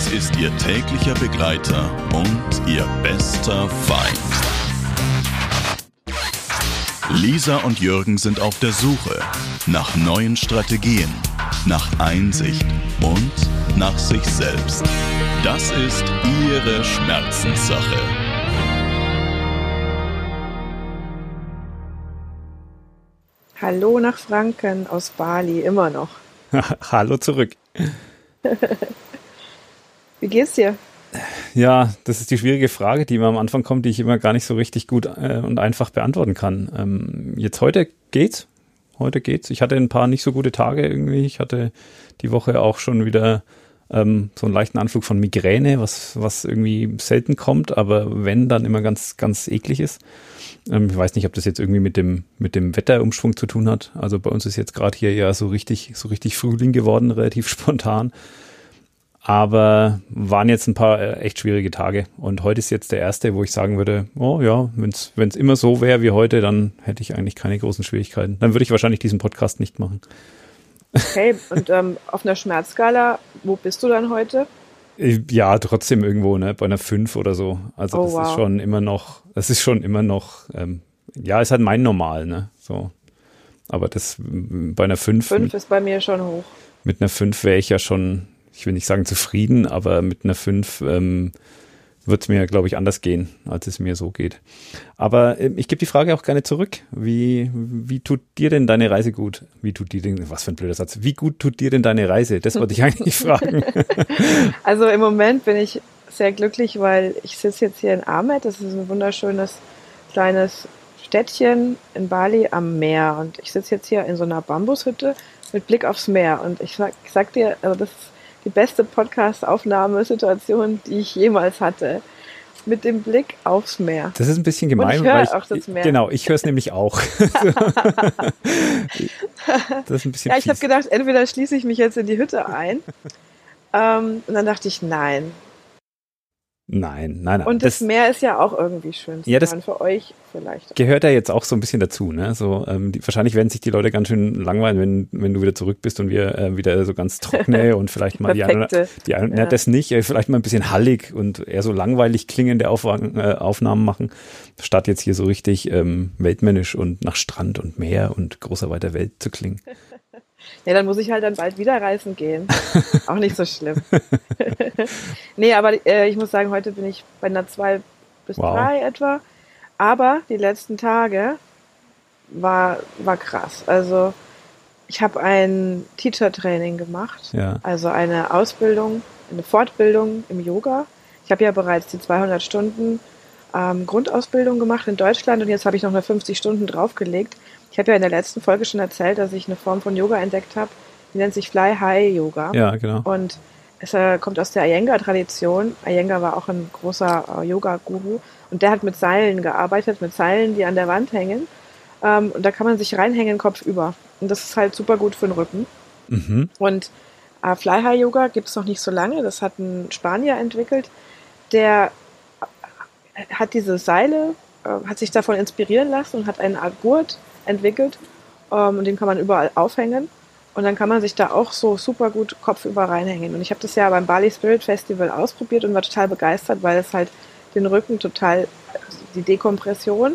Es ist Ihr täglicher Begleiter und Ihr bester Feind. Lisa und Jürgen sind auf der Suche nach neuen Strategien, nach Einsicht und nach sich selbst. Das ist Ihre Schmerzenssache. Hallo nach Franken aus Bali, immer noch. Hallo zurück. Wie geht's dir? Ja, das ist die schwierige Frage, die mir am Anfang kommt, die ich immer gar nicht so richtig gut und einfach beantworten kann. Jetzt heute geht's. Ich hatte ein paar nicht so gute Tage irgendwie. Ich hatte die Woche auch schon wieder so einen leichten Anflug von Migräne, was irgendwie selten kommt, aber wenn, dann immer ganz, ganz eklig ist. Ich weiß nicht, ob das jetzt irgendwie mit dem Wetterumschwung zu tun hat. Also bei uns ist jetzt gerade hier ja so richtig Frühling geworden, relativ spontan. Aber waren jetzt ein paar echt schwierige Tage. Und heute ist jetzt der erste, wo ich sagen würde, oh ja, wenn es immer so wäre wie heute, dann hätte ich eigentlich keine großen Schwierigkeiten. Dann würde ich wahrscheinlich diesen Podcast nicht machen. Okay, und auf einer Schmerzskala, wo bist du dann heute? Ja, trotzdem irgendwo, ne, bei einer 5 oder so. Also das ist schon immer noch, ja, ist halt mein Normal, ne, so. Aber das bei einer 5. 5 ist bei mir schon hoch. Mit einer 5 wäre ich ja schon, ich will nicht sagen zufrieden, aber mit einer 5 wird es mir, glaube ich, anders gehen, als es mir so geht. Aber ich gebe die Frage auch gerne zurück. Wie tut dir denn deine Reise gut? Was für ein blöder Satz. Wie gut tut dir denn deine Reise? Das wollte ich eigentlich fragen. Also im Moment bin ich sehr glücklich, weil ich sitze jetzt hier in Amed. Das ist ein wunderschönes kleines Städtchen in Bali am Meer. Und ich sitze jetzt hier in so einer Bambushütte mit Blick aufs Meer. Und ich sag dir, also das ist die beste Podcast-Aufnahmesituation, die ich jemals hatte. Mit dem Blick aufs Meer. Das ist ein bisschen gemein. Und ich höre auch das Meer. Genau, ich höre es nämlich auch. Das ist ein bisschen ja, ich habe gedacht, entweder schließe ich mich jetzt in die Hütte ein. Und dann dachte ich, Nein. Und das Meer ist ja auch irgendwie schön. Ja, das für euch vielleicht. Gehört ja jetzt auch so ein bisschen dazu, ne? So, wahrscheinlich werden sich die Leute ganz schön langweilen, wenn du wieder zurück bist und wir wieder so ganz trockene und vielleicht mal das nicht, vielleicht mal ein bisschen hallig und eher so langweilig klingende Aufnahmen machen, statt jetzt hier so richtig weltmännisch und nach Strand und Meer und großer weiter Welt zu klingen. Ja, dann muss ich halt dann bald wieder reisen gehen. Auch nicht so schlimm. Nee, aber ich muss sagen, heute bin ich bei einer 2 bis 3 etwa. Aber die letzten Tage war krass. Also ich habe ein Teacher-Training gemacht. Ja. Also eine Ausbildung, eine Fortbildung im Yoga. Ich habe ja bereits die 200 Stunden Grundausbildung gemacht in Deutschland und jetzt habe ich noch eine 50 Stunden draufgelegt. Ich habe ja in der letzten Folge schon erzählt, dass ich eine Form von Yoga entdeckt habe, die nennt sich Fly High Yoga. Ja, genau. Und es kommt aus der Iyengar-Tradition. Iyengar war auch ein großer Yoga-Guru und der hat mit Seilen gearbeitet, mit Seilen, die an der Wand hängen. Und da kann man sich reinhängen, kopfüber. Und das ist halt super gut für den Rücken. Mhm. Und Fly High Yoga gibt es noch nicht so lange. Das hat ein Spanier entwickelt, der hat diese Seile, hat sich davon inspirieren lassen und hat eine Art Gurt entwickelt und den kann man überall aufhängen und dann kann man sich da auch so super gut kopfüber reinhängen. Und ich habe das ja beim Bali Spirit Festival ausprobiert und war total begeistert, weil es halt den Rücken total, die Dekompression.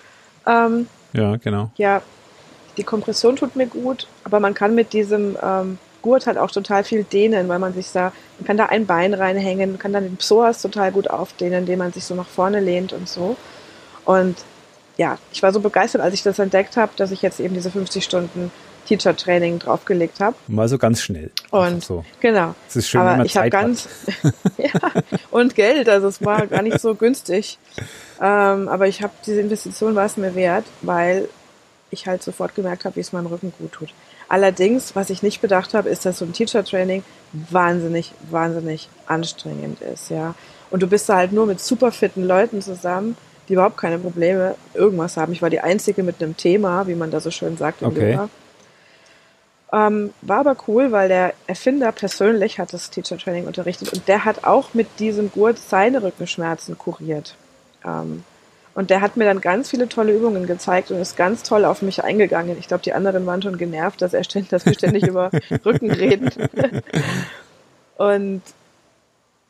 Ja, genau. Ja, die Kompression tut mir gut, aber man kann mit diesem Gurt halt auch total viel dehnen, weil man kann da ein Bein reinhängen, man kann dann den Psoas total gut aufdehnen, indem man sich so nach vorne lehnt und so. Und ja, ich war so begeistert, als ich das entdeckt habe, dass ich jetzt eben diese 50 Stunden Teacher-Training draufgelegt habe. Mal so ganz schnell. Und so. Genau. Es ist schön, aber wenn man ich habe ja, und Geld, also es war gar nicht so günstig. Aber ich habe diese Investition war es mir wert, weil ich halt sofort gemerkt habe, wie es meinem Rücken gut tut. Allerdings, was ich nicht bedacht habe, ist, dass so ein Teacher-Training wahnsinnig, wahnsinnig anstrengend ist, ja. Und du bist da halt nur mit super fitten Leuten zusammen, die überhaupt keine Probleme irgendwas haben. Ich war die Einzige mit einem Thema, wie man da so schön sagt im Yoga. War aber cool, weil der Erfinder persönlich hat das Teacher-Training unterrichtet und der hat auch mit diesem Gurt seine Rückenschmerzen kuriert. Und der hat mir dann ganz viele tolle Übungen gezeigt und ist ganz toll auf mich eingegangen. Ich glaube, die anderen waren schon genervt, dass wir ständig über Rücken reden. Und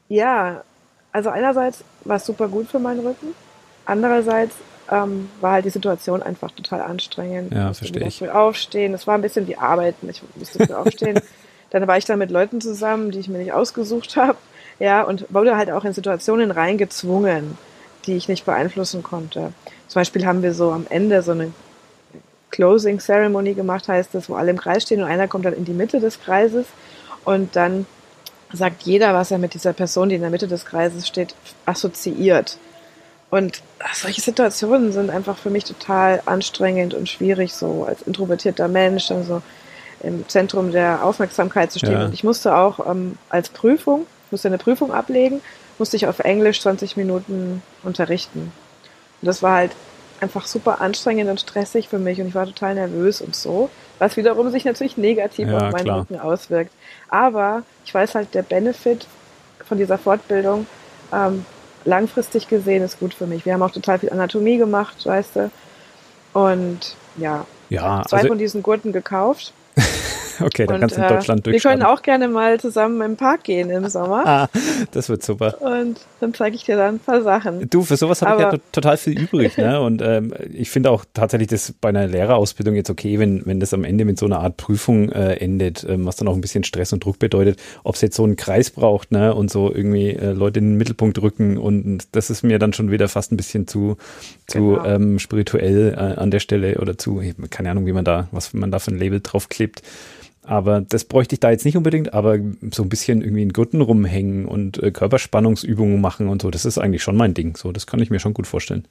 Ja, also einerseits war es super gut für meinen Rücken, andererseits war halt die Situation einfach total anstrengend. Ich Ja, musste verstehe wieder ich. früh aufstehen, es war ein bisschen wie Arbeiten, ich musste früh aufstehen. Dann war ich da mit Leuten zusammen, die ich mir nicht ausgesucht habe, ja, und wurde halt auch in Situationen reingezwungen, die ich nicht beeinflussen konnte. Zum Beispiel haben wir so am Ende so eine Closing Ceremony gemacht, heißt das, wo alle im Kreis stehen und einer kommt dann in die Mitte des Kreises und dann sagt jeder, was er mit dieser Person, die in der Mitte des Kreises steht, assoziiert. Und solche Situationen sind einfach für mich total anstrengend und schwierig, so als introvertierter Mensch dann so im Zentrum der Aufmerksamkeit zu stehen. Ja. Und ich musste auch als Prüfung, musste eine Prüfung ablegen, musste ich auf Englisch 20 Minuten unterrichten. Und das war halt einfach super anstrengend und stressig für mich und ich war total nervös und so, was wiederum sich natürlich negativ Ja, auf meinen klar. Rücken auswirkt. Aber ich weiß halt, der Benefit von dieser Fortbildung langfristig gesehen ist gut für mich. Wir haben auch total viel Anatomie gemacht, weißt du. Und ja, ich habe Ja, zwei also von diesen Gurten gekauft. okay, dann Und kannst du in Deutschland wir können durchstarten. auch gerne mal zusammen im Park gehen im Sommer. Ah, das wird super. Und dann zeige ich dir dann ein paar Sachen. Du, für sowas habe ich ja Aber total viel übrig, ne? Und ich finde auch tatsächlich das bei einer Lehrerausbildung jetzt okay, wenn das am Ende mit so einer Art Prüfung endet, was dann auch ein bisschen Stress und Druck bedeutet, ob es jetzt so einen Kreis braucht, ne? Und so irgendwie Leute in den Mittelpunkt rücken und das ist mir dann schon wieder fast ein bisschen zu Genau. spirituell an der Stelle oder keine Ahnung, was man da für ein Label draufklebt. Aber das bräuchte ich da jetzt nicht unbedingt, aber so ein bisschen irgendwie in Gurten rumhängen und Körperspannungsübungen machen und so, das ist eigentlich schon mein Ding. So, das kann ich mir schon gut vorstellen.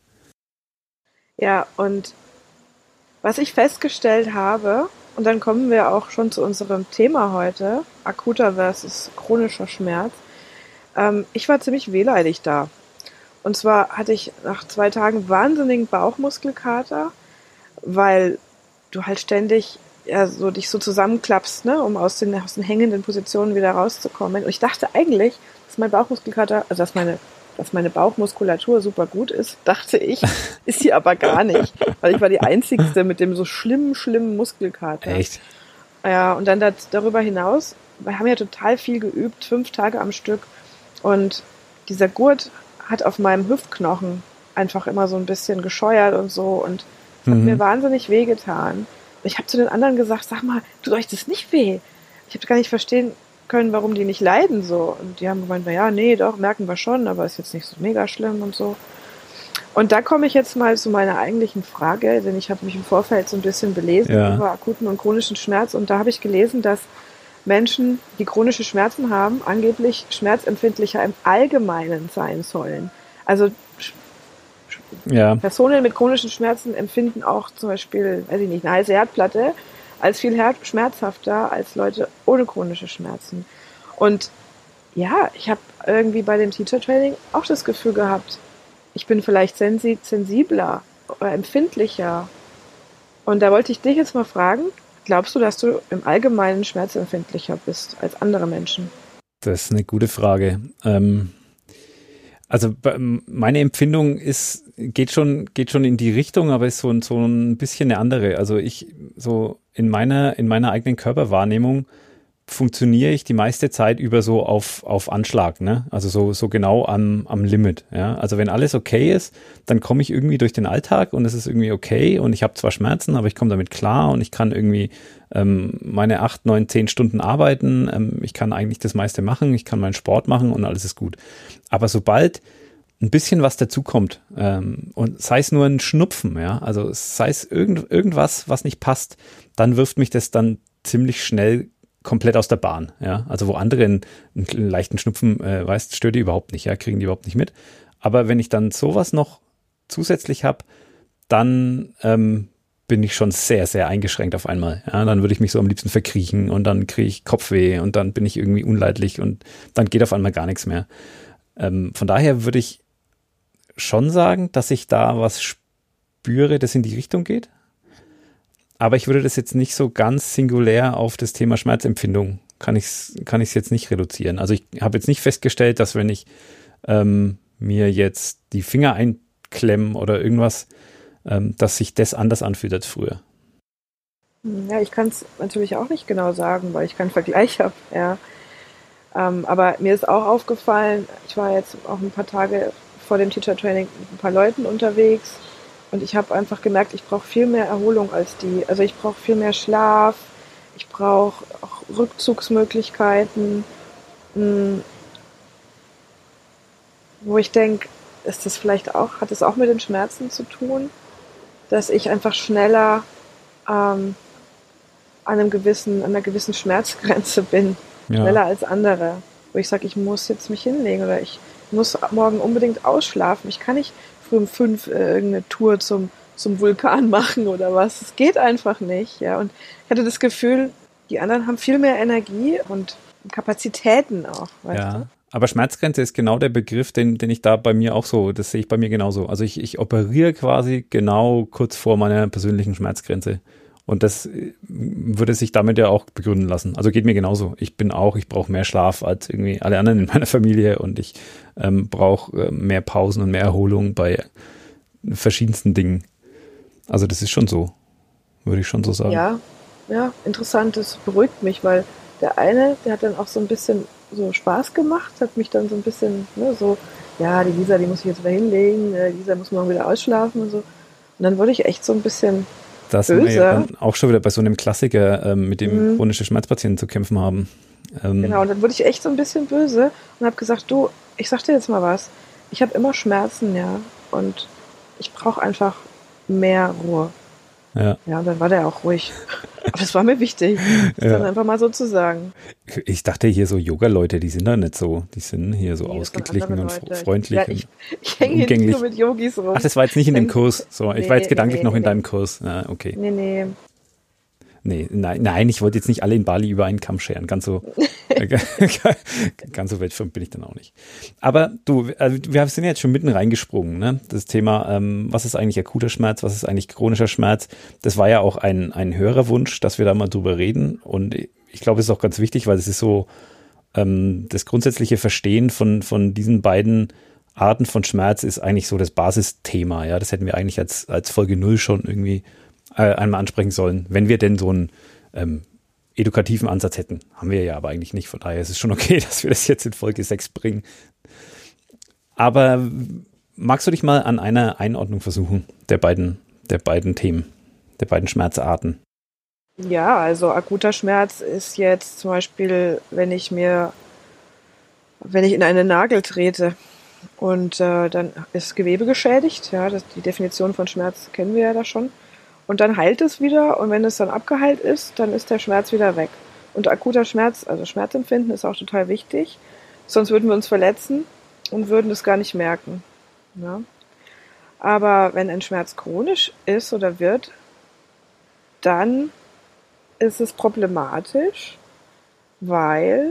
ja, und was ich festgestellt habe, und dann kommen wir auch schon zu unserem Thema heute, akuter versus chronischer Schmerz. Ich war ziemlich wehleidig da. Und zwar hatte ich nach 2 Tagen wahnsinnigen Bauchmuskelkater, weil du halt ständig ja, so dich so zusammenklappst, ne, um aus den hängenden Positionen wieder rauszukommen. Und ich dachte eigentlich, dass mein Bauchmuskelkater, also dass meine Bauchmuskulatur super gut ist, dachte ich, ist sie aber gar nicht, weil ich war die Einzigste mit dem so schlimmen Muskelkater. Echt? Ja, und dann darüber hinaus, wir haben ja total viel geübt, 5 Tage am Stück. Und dieser Gurt hat auf meinem Hüftknochen einfach immer so ein bisschen gescheuert und so und hat mir wahnsinnig wehgetan. Ich habe zu den anderen gesagt, sag mal, tut euch das nicht weh? Ich habe gar nicht verstehen können, warum die nicht leiden so. Und die haben gemeint, na ja, nee, doch, merken wir schon, aber ist jetzt nicht so mega schlimm und so. Und da komme ich jetzt mal zu meiner eigentlichen Frage, denn ich habe mich im Vorfeld so ein bisschen belesen über akuten und chronischen Schmerz und da habe ich gelesen, dass Menschen, die chronische Schmerzen haben, angeblich schmerzempfindlicher im Allgemeinen sein sollen. Also Ja, Personen mit chronischen Schmerzen empfinden auch zum Beispiel, weiß ich nicht, eine heiße Herdplatte als viel schmerzhafter als Leute ohne chronische Schmerzen. Und ja, ich habe irgendwie bei dem Teacher Training auch das Gefühl gehabt, ich bin vielleicht sensibler oder empfindlicher. Und da wollte ich dich jetzt mal fragen, glaubst du, dass du im Allgemeinen schmerzempfindlicher bist als andere Menschen? das ist eine gute Frage. Also meine Empfindung geht schon in die Richtung, aber ist so ein bisschen eine andere. Also so in meiner eigenen Körperwahrnehmung funktioniere ich die meiste Zeit über so auf Anschlag, ne? Also so genau am Limit, ja? Also wenn alles okay ist, dann komme ich irgendwie durch den Alltag und es ist irgendwie okay und ich habe zwar Schmerzen, aber ich komme damit klar und ich kann irgendwie meine 8, 9, 10 Stunden arbeiten, ich kann eigentlich das meiste machen, ich kann meinen Sport machen und alles ist gut. Aber sobald ein bisschen was dazukommt und sei es nur ein Schnupfen, ja, also sei es irgendwas, was nicht passt, dann wirft mich das dann ziemlich schnell komplett aus der Bahn, ja, also wo andere einen leichten Schnupfen, weißt, stört die überhaupt nicht, ja, kriegen die überhaupt nicht mit, aber wenn ich dann sowas noch zusätzlich habe, dann bin ich schon sehr, sehr eingeschränkt auf einmal, ja, dann würde ich mich so am liebsten verkriechen und dann kriege ich Kopfweh und dann bin ich irgendwie unleidlich und dann geht auf einmal gar nichts mehr. Von daher würde ich schon sagen, dass ich da was spüre, das in die Richtung geht. Aber ich würde das jetzt nicht so ganz singulär auf das Thema Schmerzempfindung, kann ich's jetzt nicht reduzieren. Also ich habe jetzt nicht festgestellt, dass wenn ich mir jetzt die Finger einklemme oder irgendwas, dass sich das anders anfühlt als früher. Ja, ich kann es natürlich auch nicht genau sagen, weil ich keinen Vergleich habe. Ja. Aber mir ist auch aufgefallen, ich war jetzt auch ein paar Tage vor dem Teacher Training mit ein paar Leuten unterwegs und ich habe einfach gemerkt, ich brauche viel mehr Erholung als die. Also ich brauche viel mehr Schlaf, ich brauche auch Rückzugsmöglichkeiten, wo ich denke, ist das vielleicht auch, hat es auch mit den Schmerzen zu tun, dass ich einfach schneller an einer gewissen Schmerzgrenze bin, schneller als andere, wo ich sage, ich muss jetzt mich hinlegen oder ich muss morgen unbedingt ausschlafen. Ich kann nicht früh um 5 irgendeine Tour zum Vulkan machen oder was. Es geht einfach nicht. Ja. Und ich hatte das Gefühl, die anderen haben viel mehr Energie und Kapazitäten auch. Weißt du? Aber Schmerzgrenze ist genau der Begriff, den ich da bei mir auch so, das sehe ich bei mir genauso. Also ich operiere quasi genau kurz vor meiner persönlichen Schmerzgrenze. Und das würde sich damit ja auch begründen lassen. Also geht mir genauso. Ich brauche mehr Schlaf als irgendwie alle anderen in meiner Familie und ich brauche mehr Pausen und mehr Erholung bei verschiedensten Dingen. Also das ist schon so, würde ich schon so sagen. Ja, interessant. Das beruhigt mich, weil der eine, der hat dann auch so ein bisschen so Spaß gemacht, hat mich dann so ein bisschen, die Lisa, die muss ich jetzt wieder hinlegen, Lisa muss morgen wieder ausschlafen und so. Und dann wurde ich echt so ein bisschen das sind wir ja dann auch schon wieder bei so einem Klassiker, mit dem chronische Schmerzpatienten zu kämpfen haben. Genau, und dann wurde ich echt so ein bisschen böse und habe gesagt, du, ich sag dir jetzt mal was, ich habe immer Schmerzen, ja, und ich brauche einfach mehr Ruhe. Ja, und dann war der auch ruhig. Aber das war mir wichtig, das dann einfach mal so zu sagen. Ich dachte hier so Yoga-Leute, die sind da nicht so, die sind hier so ausgeglichen und freundlich. Ja, ich hänge hier nicht so mit Yogis rum. Ach, das war jetzt nicht in dem Kurs. So, ich war jetzt gedanklich noch in deinem Kurs. Ah, okay. Nein, ich wollte jetzt nicht alle in Bali über einen Kamm scheren. Ganz so weltfremd bin ich dann auch nicht. Aber du, wir sind ja jetzt schon mitten reingesprungen, ne? Das Thema, was ist eigentlich akuter Schmerz, was ist eigentlich chronischer Schmerz? Das war ja auch ein höherer Wunsch, dass wir da mal drüber reden. Und ich glaube, es ist auch ganz wichtig, weil es ist so das grundsätzliche Verstehen von diesen beiden Arten von Schmerz ist eigentlich so das Basisthema. Ja, das hätten wir eigentlich als Folge 0 schon irgendwie einmal ansprechen sollen, wenn wir denn so einen edukativen Ansatz hätten. Haben wir ja aber eigentlich nicht, von daher ist es schon okay, dass wir das jetzt in Folge 6 bringen. Aber magst du dich mal an einer Einordnung versuchen, der beiden Themen, der beiden Schmerzarten? Ja, also akuter Schmerz ist jetzt zum Beispiel, wenn ich in einen Nagel trete und dann ist Gewebe geschädigt, ja, die Definition von Schmerz kennen wir ja da schon. Und dann heilt es wieder und wenn es dann abgeheilt ist, dann ist der Schmerz wieder weg. Und akuter Schmerz, also Schmerzempfinden ist auch total wichtig, sonst würden wir uns verletzen und würden das gar nicht merken. Ja? Aber wenn ein Schmerz chronisch ist oder wird, dann ist es problematisch, weil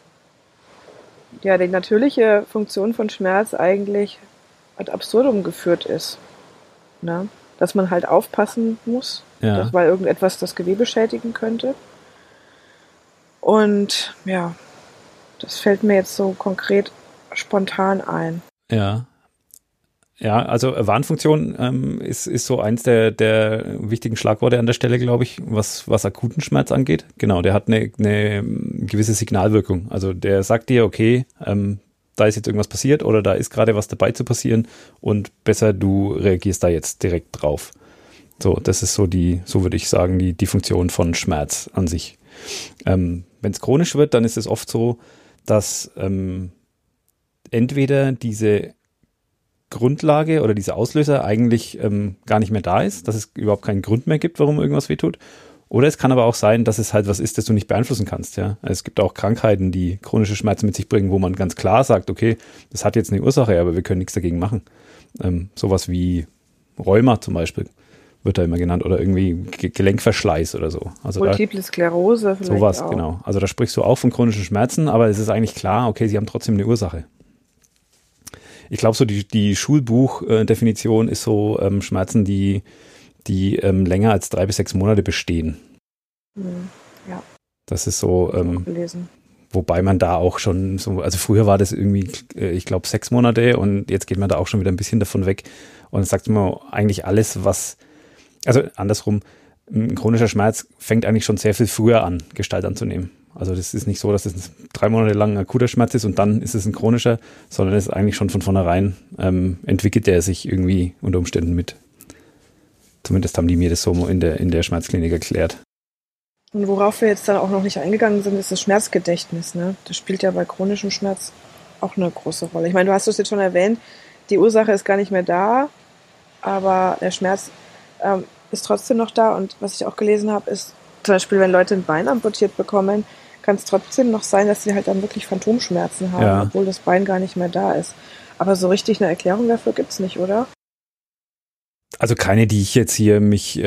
ja die natürliche Funktion von Schmerz eigentlich ad absurdum geführt ist. Ne? Dass man halt aufpassen muss, weil irgendetwas das Gewebe schädigen könnte. Und ja, das fällt mir jetzt so konkret spontan ein. Ja, also Warnfunktion ist so eins der wichtigen Schlagworte an der Stelle, glaube ich, was akuten Schmerz angeht. Genau, der hat eine gewisse Signalwirkung. Also der sagt dir, okay, da ist jetzt irgendwas passiert oder da ist gerade was dabei zu passieren und besser du reagierst da jetzt direkt drauf. So, das ist so würde ich sagen, die Funktion von Schmerz an sich. Wenn es chronisch wird, dann ist es oft so, dass entweder diese Grundlage oder dieser Auslöser eigentlich gar nicht mehr da ist, dass es überhaupt keinen Grund mehr gibt, warum irgendwas wehtut. Oder es kann aber auch sein, dass es halt was ist, das du nicht beeinflussen kannst. Ja? Es gibt auch Krankheiten, die chronische Schmerzen mit sich bringen, wo man ganz klar sagt, okay, das hat jetzt eine Ursache, aber wir können nichts dagegen machen. Sowas wie Rheuma zum Beispiel wird da immer genannt oder irgendwie Gelenkverschleiß oder so. Also Multiple Sklerose vielleicht sowas, auch. Genau. Also da sprichst du auch von chronischen Schmerzen, aber es ist eigentlich klar, okay, sie haben trotzdem eine Ursache. Ich glaube, so die Schulbuchdefinition ist so Schmerzen, die länger als 3 bis 6 Monate bestehen. Ja. Das ist so, gelesen. Wobei man da auch schon so, also früher war das irgendwie, ich glaube 6 Monate und jetzt geht man da auch schon wieder ein bisschen davon weg und sagt man eigentlich alles, also andersrum, ein chronischer Schmerz fängt eigentlich schon sehr viel früher an, Gestalt anzunehmen. Also das ist nicht so, dass es 3 Monate lang ein akuter Schmerz ist und dann ist es ein chronischer, sondern es ist eigentlich schon von vornherein, entwickelt der sich irgendwie unter Umständen mit. Zumindest haben die mir das so in der Schmerzklinik erklärt. Und worauf wir jetzt dann auch noch nicht eingegangen sind, ist das Schmerzgedächtnis. Ne? Das spielt ja bei chronischem Schmerz auch eine große Rolle. Ich meine, du hast es jetzt schon erwähnt, die Ursache ist gar nicht mehr da, aber der Schmerz ist trotzdem noch da. Und was ich auch gelesen habe, ist zum Beispiel, wenn Leute ein Bein amputiert bekommen, kann es trotzdem noch sein, dass sie halt dann wirklich Phantomschmerzen haben, obwohl das Bein gar nicht mehr da ist. Aber so richtig eine Erklärung dafür gibt's nicht, oder? Also keine, die ich jetzt hier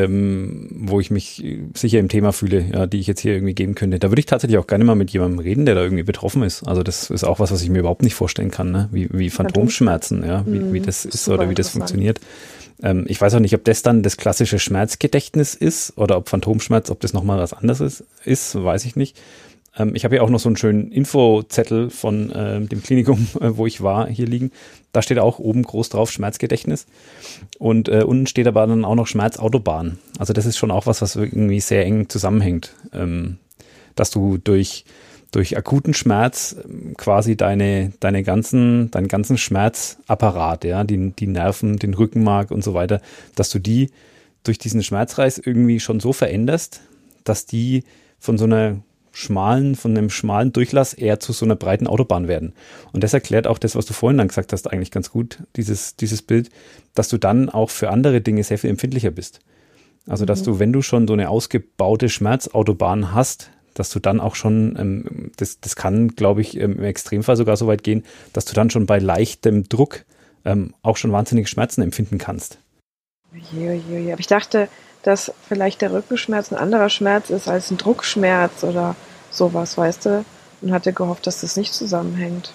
wo ich mich sicher im Thema fühle, ja, die ich jetzt hier irgendwie geben könnte. Da würde ich tatsächlich auch gerne mal mit jemandem reden, der da irgendwie betroffen ist. Also das ist auch was ich mir überhaupt nicht vorstellen kann, ne? Wie Phantomschmerzen, ja, wie das ist oder wie das funktioniert. Ich weiß auch nicht, ob das dann das klassische Schmerzgedächtnis ist oder ob Phantomschmerz, ob das nochmal was anderes ist, weiß ich nicht. Ich habe hier auch noch so einen schönen Infozettel von dem Klinikum, wo ich war, hier liegen. Da steht auch oben groß drauf Schmerzgedächtnis. Und unten steht aber dann auch noch Schmerzautobahn. Also das ist schon auch was irgendwie sehr eng zusammenhängt. Dass du durch akuten Schmerz quasi deinen ganzen Schmerzapparat, ja, die Nerven, den Rückenmark und so weiter, dass du die durch diesen Schmerzreiz irgendwie schon so veränderst, dass die von einem schmalen Durchlass eher zu so einer breiten Autobahn werden. Und das erklärt auch das, was du vorhin dann gesagt hast, eigentlich ganz gut, dieses Bild, dass du dann auch für andere Dinge sehr viel empfindlicher bist. Also, dass du, wenn du schon so eine ausgebaute Schmerzautobahn hast, dass du dann auch schon, das kann, glaube ich, im Extremfall sogar so weit gehen, dass du dann schon bei leichtem Druck auch schon wahnsinnige Schmerzen empfinden kannst. Aber ich dachte, dass vielleicht der Rückenschmerz ein anderer Schmerz ist als ein Druckschmerz oder sowas, weißt du? Und hatte gehofft, dass das nicht zusammenhängt.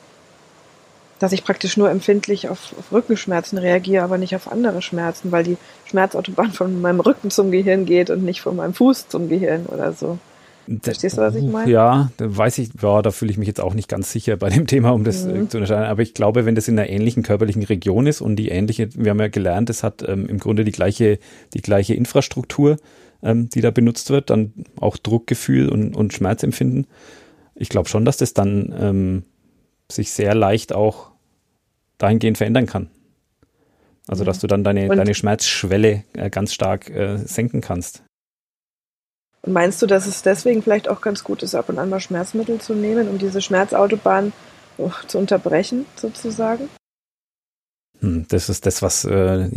Dass ich praktisch nur empfindlich auf Rückenschmerzen reagiere, aber nicht auf andere Schmerzen, weil die Schmerzautobahn von meinem Rücken zum Gehirn geht und nicht von meinem Fuß zum Gehirn oder so. Verstehst du, was ich meine? Ja, da fühle ich mich jetzt auch nicht ganz sicher bei dem Thema, um das zu unterscheiden. Aber ich glaube, wenn das in einer ähnlichen körperlichen Region ist und wir haben ja gelernt, es hat im Grunde die gleiche Infrastruktur, die da benutzt wird, dann auch Druckgefühl und Schmerzempfinden. Ich glaube schon, dass das dann sich sehr leicht auch dahingehend verändern kann. Also, dass du dann deine Schmerzschwelle ganz stark senken kannst. Und meinst du, dass es deswegen vielleicht auch ganz gut ist, ab und an mal Schmerzmittel zu nehmen, um diese Schmerzautobahn zu unterbrechen, sozusagen? Das ist das, was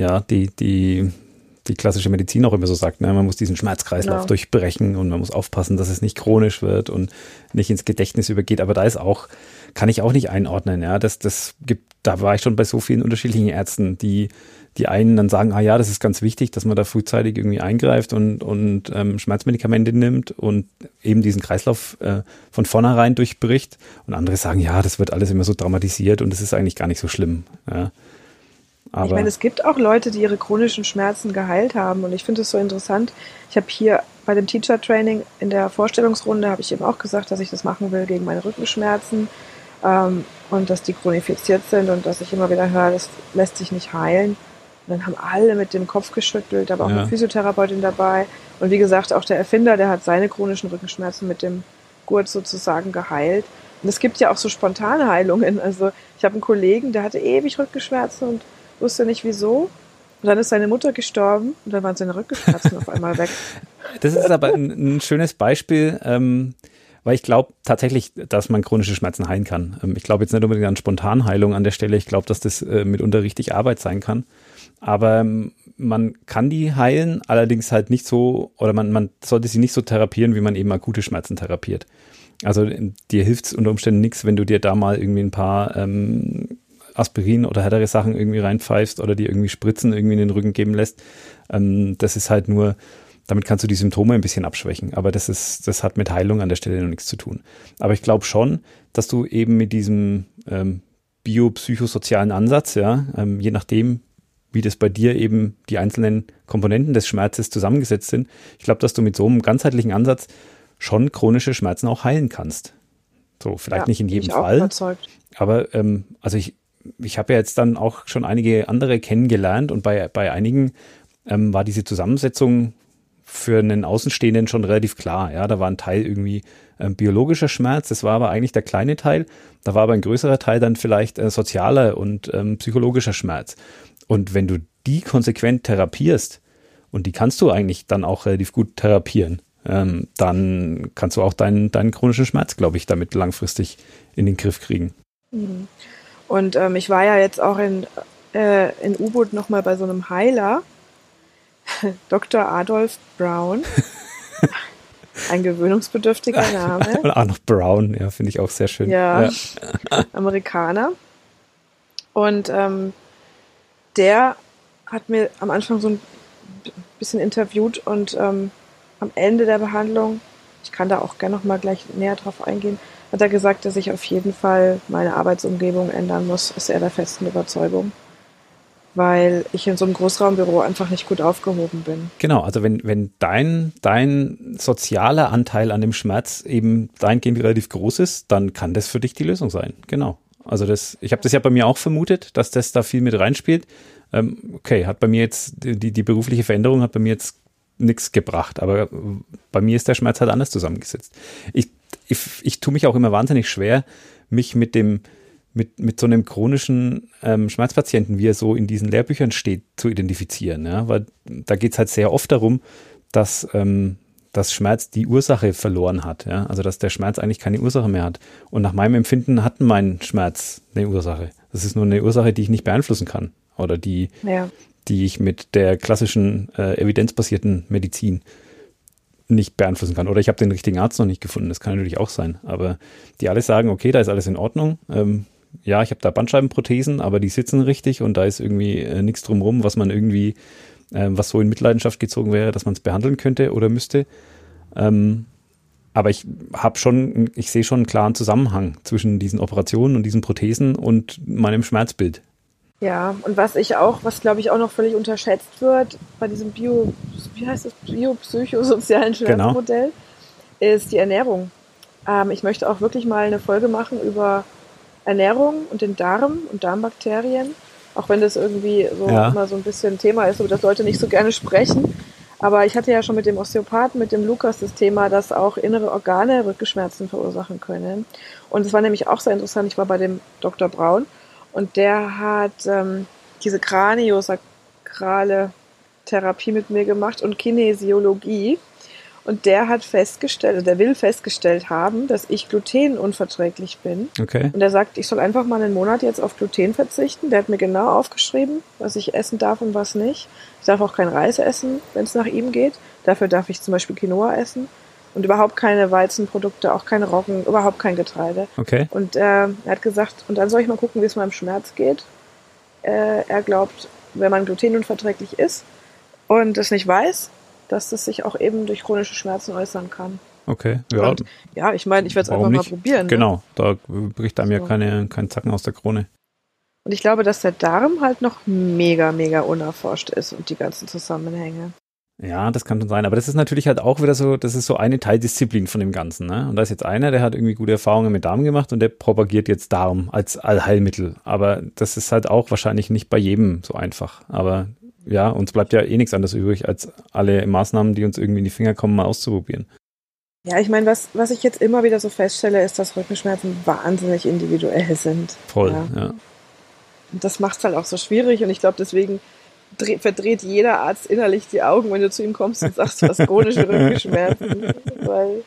die klassische Medizin auch immer so sagt. Ne? Man muss diesen Schmerzkreislauf durchbrechen und man muss aufpassen, dass es nicht chronisch wird und nicht ins Gedächtnis übergeht. Aber kann ich auch nicht einordnen. Ja? Da war ich schon bei so vielen unterschiedlichen Ärzten, die einen dann sagen, das ist ganz wichtig, dass man da frühzeitig irgendwie eingreift und Schmerzmedikamente nimmt und eben diesen Kreislauf von vornherein durchbricht. Und andere sagen, das wird alles immer so dramatisiert und das ist eigentlich gar nicht so schlimm. Ja. Aber ich meine, es gibt auch Leute, die ihre chronischen Schmerzen geheilt haben und ich finde es so interessant. Ich habe hier bei dem Teacher Training in der Vorstellungsrunde habe ich eben auch gesagt, dass ich das machen will gegen meine Rückenschmerzen und dass die chronifiziert sind und dass ich immer wieder höre, das lässt sich nicht heilen. Und dann haben alle mit dem Kopf geschüttelt, da war auch eine Physiotherapeutin dabei. Und wie gesagt, auch der Erfinder, der hat seine chronischen Rückenschmerzen mit dem Gurt sozusagen geheilt. Und es gibt ja auch so spontane Heilungen. Also ich habe einen Kollegen, der hatte ewig Rückenschmerzen und wusste nicht wieso. Und dann ist seine Mutter gestorben und dann waren seine Rückenschmerzen auf einmal weg. Das ist aber ein schönes Beispiel, weil ich glaube tatsächlich, dass man chronische Schmerzen heilen kann. Ich glaube jetzt nicht unbedingt an Spontanheilung an der Stelle. Ich glaube, dass das mitunter richtig Arbeit sein kann. Aber man kann die heilen, allerdings halt nicht so, oder man sollte sie nicht so therapieren, wie man eben akute Schmerzen therapiert. Also dir hilft es unter Umständen nichts, wenn du dir da mal irgendwie ein paar Aspirin oder härtere Sachen irgendwie reinpfeifst oder dir irgendwie Spritzen irgendwie in den Rücken geben lässt. Das ist halt nur, damit kannst du die Symptome ein bisschen abschwächen. Aber das hat mit Heilung an der Stelle noch nichts zu tun. Aber ich glaube schon, dass du eben mit diesem biopsychosozialen Ansatz, je nachdem, wie das bei dir eben die einzelnen Komponenten des Schmerzes zusammengesetzt sind, ich glaube, dass du mit so einem ganzheitlichen Ansatz schon chronische Schmerzen auch heilen kannst. So, vielleicht nicht in jedem Fall. Überzeugt. Aber also ich habe ja jetzt dann auch schon einige andere kennengelernt und bei einigen war diese Zusammensetzung für einen Außenstehenden schon relativ klar. Ja, da war ein Teil irgendwie biologischer Schmerz, das war aber eigentlich der kleine Teil. Da war aber ein größerer Teil dann vielleicht sozialer und psychologischer Schmerz. Und wenn du die konsequent therapierst, und die kannst du eigentlich dann auch relativ gut therapieren, dann kannst du auch deinen chronischen Schmerz, glaube ich, damit langfristig in den Griff kriegen. Und ich war ja jetzt auch in U-Boot nochmal bei so einem Heiler, Dr. Adolf Brown, ein gewöhnungsbedürftiger Name. Und auch noch Brown, ja, finde ich auch sehr schön. Ja. Amerikaner. Und der hat mir am Anfang so ein bisschen interviewt und am Ende der Behandlung, ich kann da auch gerne noch mal gleich näher drauf eingehen, hat er gesagt, dass ich auf jeden Fall meine Arbeitsumgebung ändern muss, ist er der festen Überzeugung, weil ich in so einem Großraumbüro einfach nicht gut aufgehoben bin. Genau, also wenn dein sozialer Anteil an dem Schmerz eben dahingehend relativ groß ist, dann kann das für dich die Lösung sein. Genau. Also ich habe das ja bei mir auch vermutet, dass das da viel mit reinspielt. Okay, hat bei mir jetzt die berufliche Veränderung hat bei mir jetzt nichts gebracht, aber bei mir ist der Schmerz halt anders zusammengesetzt. Ich tue mich auch immer wahnsinnig schwer, mich mit so einem chronischen Schmerzpatienten, wie er so in diesen Lehrbüchern steht, zu identifizieren. Ja? Weil da geht es halt sehr oft darum, dass Schmerz die Ursache verloren hat. Ja? Also dass der Schmerz eigentlich keine Ursache mehr hat. Und nach meinem Empfinden hat mein Schmerz eine Ursache. Das ist nur eine Ursache, die ich nicht beeinflussen kann. Oder die ich mit der klassischen evidenzbasierten Medizin nicht beeinflussen kann. Oder ich habe den richtigen Arzt noch nicht gefunden. Das kann natürlich auch sein. Aber die alle sagen, okay, da ist alles in Ordnung. Ja, ich habe da Bandscheibenprothesen, aber die sitzen richtig und da ist irgendwie nichts drumherum, was man irgendwie, was so in Mitleidenschaft gezogen wäre, dass man es behandeln könnte oder müsste. Aber ich sehe schon einen klaren Zusammenhang zwischen diesen Operationen und diesen Prothesen und meinem Schmerzbild. Ja, und was glaube ich auch noch völlig unterschätzt wird bei diesem biopsychosozialen Schmerzmodell, ist die Ernährung. Ich möchte auch wirklich mal eine Folge machen über Ernährung und den Darm und Darmbakterien, auch wenn das irgendwie so immer so ein bisschen Thema ist, über das Leute nicht so gerne sprechen. Aber ich hatte ja schon mit dem Osteopathen, mit dem Lukas, das Thema, dass auch innere Organe Rückenschmerzen verursachen können. Und es war nämlich auch sehr interessant, ich war bei dem Dr. Braun und der hat diese kraniosakrale Therapie mit mir gemacht und Kinesiologie. Und der hat will festgestellt haben, dass ich glutenunverträglich bin. Okay. Und er sagt, ich soll einfach mal einen Monat jetzt auf Gluten verzichten. Der hat mir genau aufgeschrieben, was ich essen darf und was nicht. Ich darf auch kein Reis essen, wenn es nach ihm geht. Dafür darf ich zum Beispiel Quinoa essen. Und überhaupt keine Weizenprodukte, auch keine Roggen, überhaupt kein Getreide. Okay. Und er hat gesagt, und dann soll ich mal gucken, wie es meinem Schmerz geht. Er glaubt, wenn man glutenunverträglich ist und es nicht weiß, dass das sich auch eben durch chronische Schmerzen äußern kann. Okay, ja. Und, ja, ich meine, ich werde es einfach mal probieren. Genau, ne? Da bricht einem ja kein Zacken aus der Krone. Und ich glaube, dass der Darm halt noch mega, mega unerforscht ist und die ganzen Zusammenhänge. Ja, das kann schon sein. Aber das ist natürlich halt auch wieder so, das ist so eine Teildisziplin von dem Ganzen. Ne? Und da ist jetzt einer, der hat irgendwie gute Erfahrungen mit Darm gemacht und der propagiert jetzt Darm als Allheilmittel. Aber das ist halt auch wahrscheinlich nicht bei jedem so einfach. Aber ja, uns bleibt ja eh nichts anderes übrig, als alle Maßnahmen, die uns irgendwie in die Finger kommen, mal auszuprobieren. Ja, ich meine, was ich jetzt immer wieder so feststelle, ist, dass Rückenschmerzen wahnsinnig individuell sind. Voll, ja. Und das macht es halt auch so schwierig und ich glaube, deswegen verdreht jeder Arzt innerlich die Augen, wenn du zu ihm kommst und sagst, du hast chronische Rückenschmerzen. Weil,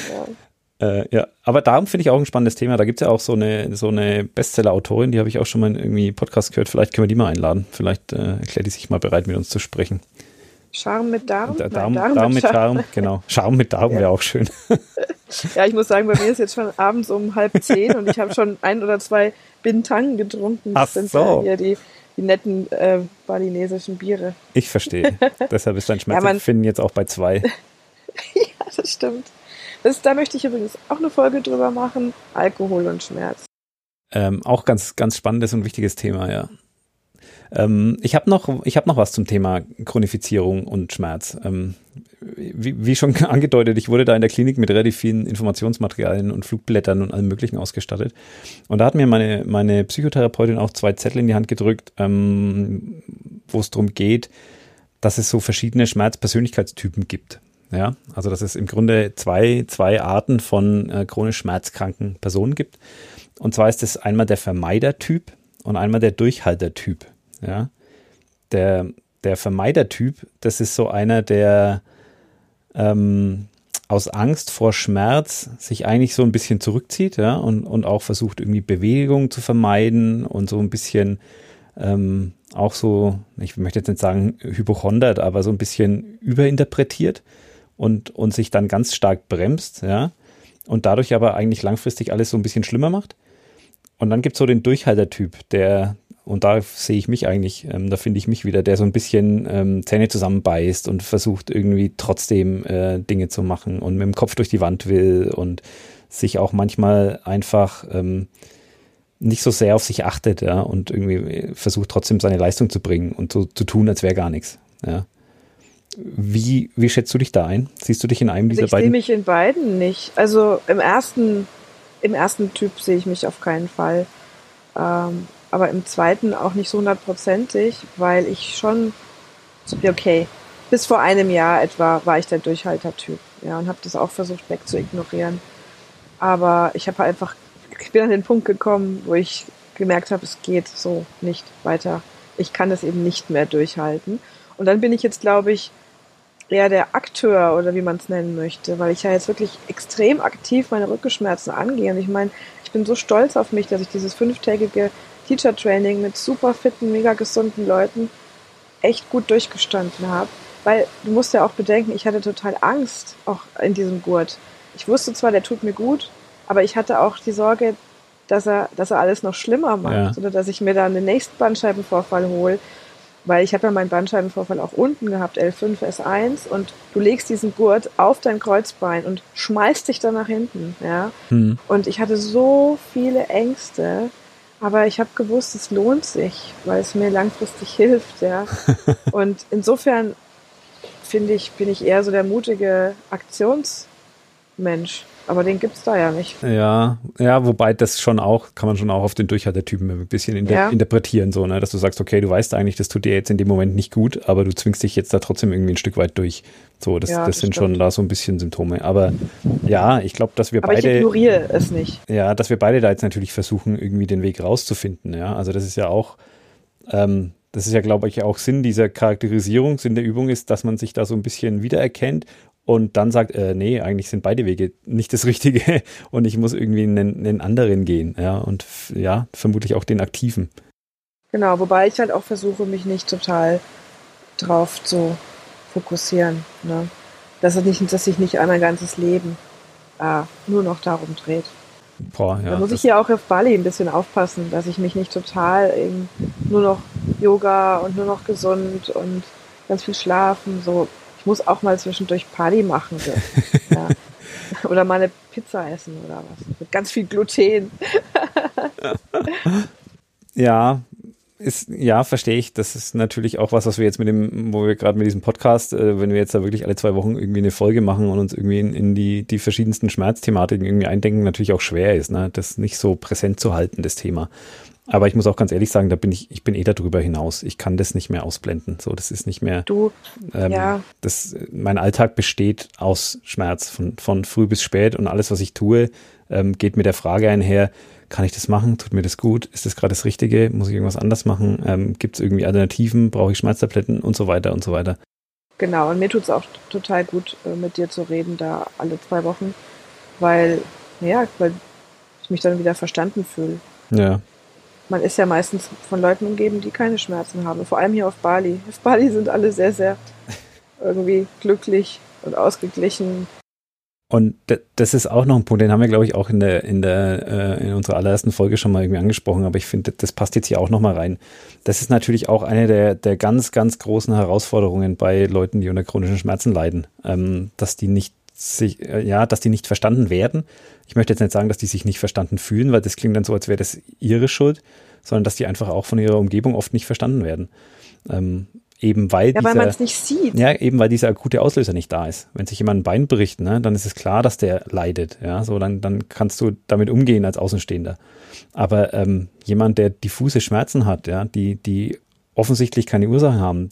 ja, aber darum finde ich auch ein spannendes Thema. Da gibt es ja auch so eine Bestseller-Autorin, die habe ich auch schon mal in irgendwie Podcast gehört. Vielleicht können wir die mal einladen. Vielleicht erklärt die sich mal bereit, mit uns zu sprechen. Charme mit Darm? Darm mit Charme, genau. Charme mit Darm wäre auch schön. Ja, ich muss sagen, bei mir ist jetzt schon abends um 9:30 und ich habe schon 1 oder 2 Bintang getrunken. Das sind so. Ja die netten balinesischen Biere. Ich verstehe. Deshalb ist dein Schmerzempfinden jetzt auch bei 2. Ja, das stimmt. Da möchte ich übrigens auch eine Folge drüber machen. Alkohol und Schmerz. Auch ganz, ganz spannendes und wichtiges Thema, ja. Ich habe noch was zum Thema Chronifizierung und Schmerz. Wie schon angedeutet, ich wurde da in der Klinik mit relativ vielen Informationsmaterialien und Flugblättern und allem Möglichen ausgestattet. Und da hat mir meine Psychotherapeutin auch 2 Zettel in die Hand gedrückt, wo es darum geht, dass es so verschiedene Schmerzpersönlichkeitstypen gibt. Ja, also dass es im Grunde zwei Arten von chronisch schmerzkranken Personen gibt. Und zwar ist es einmal der Vermeidertyp und einmal der Durchhaltertyp. Ja, der Vermeidertyp, das ist so einer, der aus Angst vor Schmerz sich eigentlich so ein bisschen zurückzieht, ja, und auch versucht irgendwie Bewegung zu vermeiden und so ein bisschen auch so, ich möchte jetzt nicht sagen hypochondert, aber so ein bisschen überinterpretiert und sich dann ganz stark bremst, ja, und dadurch aber eigentlich langfristig alles so ein bisschen schlimmer macht. Und dann gibt es so den Durchhaltertyp, und da sehe ich mich eigentlich, da finde ich mich wieder, der so ein bisschen Zähne zusammenbeißt und versucht irgendwie trotzdem Dinge zu machen und mit dem Kopf durch die Wand will und sich auch manchmal einfach nicht so sehr auf sich achtet, ja, und irgendwie versucht trotzdem seine Leistung zu bringen und so zu tun, als wäre gar nichts. Ja. Wie schätzt du dich da ein? Siehst du dich in einem dieser beiden? Ich sehe mich in beiden nicht. Also im ersten Typ sehe ich mich auf keinen Fall. Aber im zweiten auch nicht so 100%ig, weil ich schon, okay, bis vor einem Jahr etwa war ich der Durchhaltertyp, ja, und habe das auch versucht wegzuignorieren. Aber ich bin an den Punkt gekommen, wo ich gemerkt habe, es geht so nicht weiter. Ich kann es eben nicht mehr durchhalten. Und dann bin ich jetzt, glaube ich, eher der Akteur oder wie man es nennen möchte, weil ich ja jetzt wirklich extrem aktiv meine Rückenschmerzen angehe. Und ich meine, ich bin so stolz auf mich, dass ich dieses 5-tägige Teacher-Training mit super fitten, mega gesunden Leuten echt gut durchgestanden habe. Weil du musst ja auch bedenken, ich hatte total Angst auch in diesem Gurt. Ich wusste zwar, der tut mir gut, aber ich hatte auch die Sorge, dass er alles noch schlimmer macht, oder dass ich mir dann den nächsten Bandscheibenvorfall hole. Weil ich habe ja meinen Bandscheibenvorfall auch unten gehabt, L5, S1, und du legst diesen Gurt auf dein Kreuzbein und schmeißt dich dann nach hinten, ja. Und ich hatte so viele Ängste, aber ich habe gewusst, es lohnt sich, weil es mir langfristig hilft, ja. Und insofern bin ich eher so der mutige Aktionsmensch. Aber den gibt's da ja nicht. Ja, wobei das kann man schon auch auf den Durchhaltertypen ein bisschen interpretieren, so, ne, dass du sagst, okay, du weißt eigentlich, das tut dir jetzt in dem Moment nicht gut, aber du zwingst dich jetzt da trotzdem irgendwie ein Stück weit durch. So, das sind stimmt. Schon da so ein bisschen Symptome. Aber ja, ich glaube, dass wir beide. Aber ich ignoriere es nicht. Ja, dass wir beide da jetzt natürlich versuchen, irgendwie den Weg rauszufinden, ja. Also das ist ja auch, glaube ich, auch Sinn dieser Charakterisierung, Sinn der Übung ist, dass man sich da so ein bisschen wiedererkennt und dann sagt, nee, eigentlich sind beide Wege nicht das Richtige und ich muss irgendwie einen anderen gehen, ja, und ja, vermutlich auch den aktiven. Genau, wobei ich halt auch versuche, mich nicht total drauf zu fokussieren, ne? Dass sich nicht mein ganzes Leben nur noch darum dreht. Boah, ja, da muss ich hier auch auf Bali ein bisschen aufpassen, dass ich mich nicht total eben nur noch Yoga und nur noch gesund und ganz viel schlafen, so. Ich muss auch mal zwischendurch Party machen. So. Ja. Oder mal eine Pizza essen oder was. Mit ganz viel Gluten. Ja, verstehe ich. Das ist natürlich auch was wir jetzt wo wir gerade mit diesem Podcast, wenn wir jetzt da wirklich alle 2 Wochen irgendwie eine Folge machen und uns irgendwie in die verschiedensten Schmerzthematiken irgendwie eindenken, natürlich auch schwer ist, ne? Das nicht so präsent zu halten, das Thema. Aber ich muss auch ganz ehrlich sagen, ich bin darüber hinaus. Ich kann das nicht mehr ausblenden. So, das ist nicht mehr. Mein Alltag besteht aus Schmerz von früh bis spät und alles, was ich tue, geht mit der Frage einher, kann ich das machen? Tut mir das gut? Ist das gerade das Richtige? Muss ich irgendwas anders machen? Gibt es irgendwie Alternativen? Brauche ich Schmerztabletten? Und so weiter und so weiter. Genau, und mir tut es auch total gut, mit dir zu reden, da alle 2 Wochen, weil ich mich dann wieder verstanden fühle. Ja. Man ist ja meistens von Leuten umgeben, die keine Schmerzen haben. Vor allem hier auf Bali. Auf Bali sind alle sehr, sehr irgendwie glücklich und ausgeglichen. Und das ist auch noch ein Punkt, den haben wir, glaube ich, auch in unserer allerersten Folge schon mal irgendwie angesprochen, aber ich finde, das passt jetzt hier auch noch mal rein. Das ist natürlich auch eine der ganz, ganz großen Herausforderungen bei Leuten, die unter chronischen Schmerzen leiden, dass die nicht verstanden werden. Ich möchte jetzt nicht sagen, dass die sich nicht verstanden fühlen, weil das klingt dann so, als wäre das ihre Schuld, sondern dass die einfach auch von ihrer Umgebung oft nicht verstanden werden. Weil man es nicht sieht. Ja, eben weil dieser akute Auslöser nicht da ist. Wenn sich jemand ein Bein bricht, ne, dann ist es klar, dass der leidet. Ja, so dann kannst du damit umgehen als Außenstehender. Aber jemand, der diffuse Schmerzen hat, ja, die offensichtlich keine Ursache haben,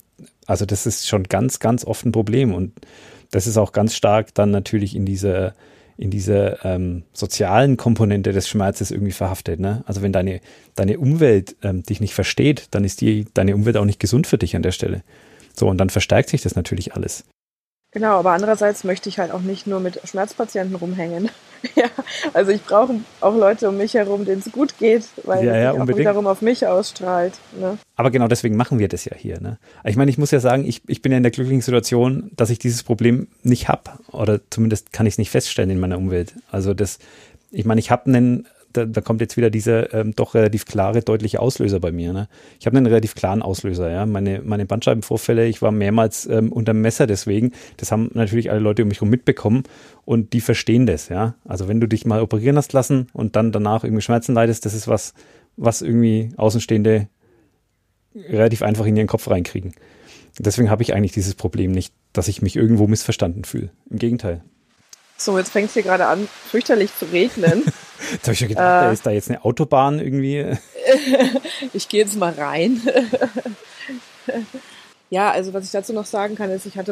Also das ist schon ganz, ganz oft ein Problem und das ist auch ganz stark dann natürlich in diese sozialen Komponente des Schmerzes irgendwie verhaftet. Ne? Also wenn deine Umwelt dich nicht versteht, dann ist deine Umwelt auch nicht gesund für dich an der Stelle. So, und dann verstärkt sich das natürlich alles. Genau, aber andererseits möchte ich halt auch nicht nur mit Schmerzpatienten rumhängen. Ja, also ich brauche auch Leute um mich herum, denen es gut geht, weil es auch wiederum auf mich ausstrahlt. Ne? Aber genau deswegen machen wir das ja hier. Ne? Ich meine, ich muss ja sagen, ich bin ja in der glücklichen Situation, dass ich dieses Problem nicht habe. Oder zumindest kann ich es nicht feststellen in meiner Umwelt. Also ich meine, ich habe da kommt jetzt wieder dieser doch relativ klare, deutliche Auslöser bei mir. Ne? Ich habe einen relativ klaren Auslöser. Ja? Meine Bandscheibenvorfälle, ich war mehrmals unterm Messer deswegen. Das haben natürlich alle Leute um mich herum mitbekommen und die verstehen das. Ja? Also wenn du dich mal operieren hast lassen und dann danach irgendwie Schmerzen leidest, das ist was irgendwie Außenstehende relativ einfach in ihren Kopf reinkriegen. Deswegen habe ich eigentlich dieses Problem nicht, dass ich mich irgendwo missverstanden fühle. Im Gegenteil. So, jetzt fängt es hier gerade an, fürchterlich zu regnen. Jetzt habe ich schon gedacht, ist da jetzt eine Autobahn irgendwie? Ich gehe jetzt mal rein. Ja, also was ich dazu noch sagen kann, ist, ich habe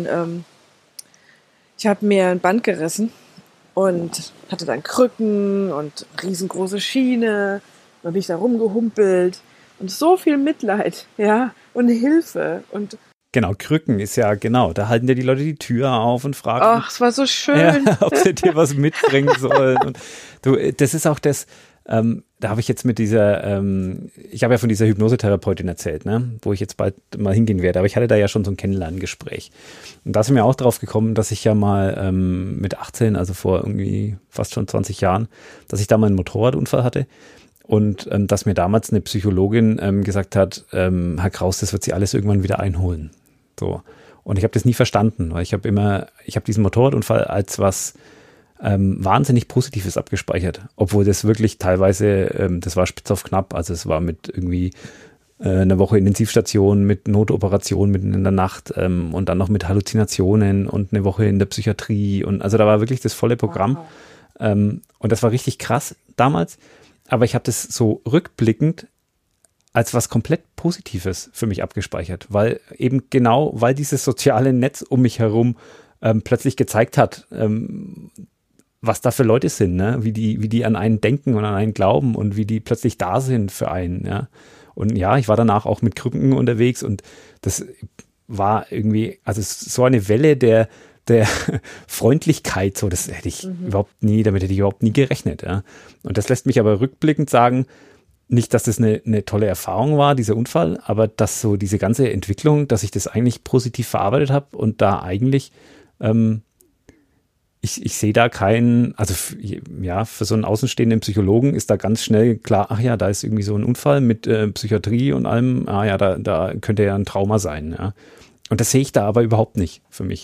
mir ein Band gerissen und hatte dann Krücken und riesengroße Schiene. Dann bin ich da rumgehumpelt und so viel Mitleid, ja, und Hilfe und genau, Krücken ist ja, genau, da halten dir die Leute die Tür auf und fragen. Ach, es war so schön. Ja, ob sie dir was mitbringen sollen. Und das ist auch das, da habe ich jetzt mit ich habe ja von dieser Hypnosetherapeutin erzählt, ne, wo ich jetzt bald mal hingehen werde, aber ich hatte da ja schon so ein Kennenlerngespräch. Und da sind wir auch drauf gekommen, dass ich ja mal mit 18, also vor irgendwie fast schon 20 Jahren, dass ich da mal einen Motorradunfall hatte. Und dass mir damals eine Psychologin gesagt hat, Herr Kraus, das wird Sie alles irgendwann wieder einholen. So. Und ich habe das nie verstanden, weil ich habe diesen Motorradunfall als was wahnsinnig Positives abgespeichert, obwohl das wirklich teilweise, das war spitz auf knapp, also es war mit irgendwie einer Woche Intensivstation, mit Notoperation mitten in der Nacht und dann noch mit Halluzinationen und eine Woche in der Psychiatrie und also da war wirklich das volle Programm. Wow. Und das war richtig krass damals, aber ich habe das so rückblickend als was komplett Positives für mich abgespeichert, weil dieses soziale Netz um mich herum plötzlich gezeigt hat, was da für Leute sind, ne? Wie die an einen denken und an einen glauben und wie die plötzlich da sind für einen, ja. Und ja, ich war danach auch mit Krücken unterwegs und das war irgendwie, also so eine Welle der Freundlichkeit, so, das hätte ich damit hätte ich überhaupt nie gerechnet, ja. Und das lässt mich aber rückblickend sagen, nicht, dass das eine tolle Erfahrung war, dieser Unfall, aber dass so diese ganze Entwicklung, dass ich das eigentlich positiv verarbeitet habe und da eigentlich, ich sehe da keinen, also für so einen außenstehenden Psychologen ist da ganz schnell klar, ach ja, da ist irgendwie so ein Unfall mit Psychiatrie und allem, da könnte ja ein Trauma sein, ja. Und das sehe ich da aber überhaupt nicht für mich.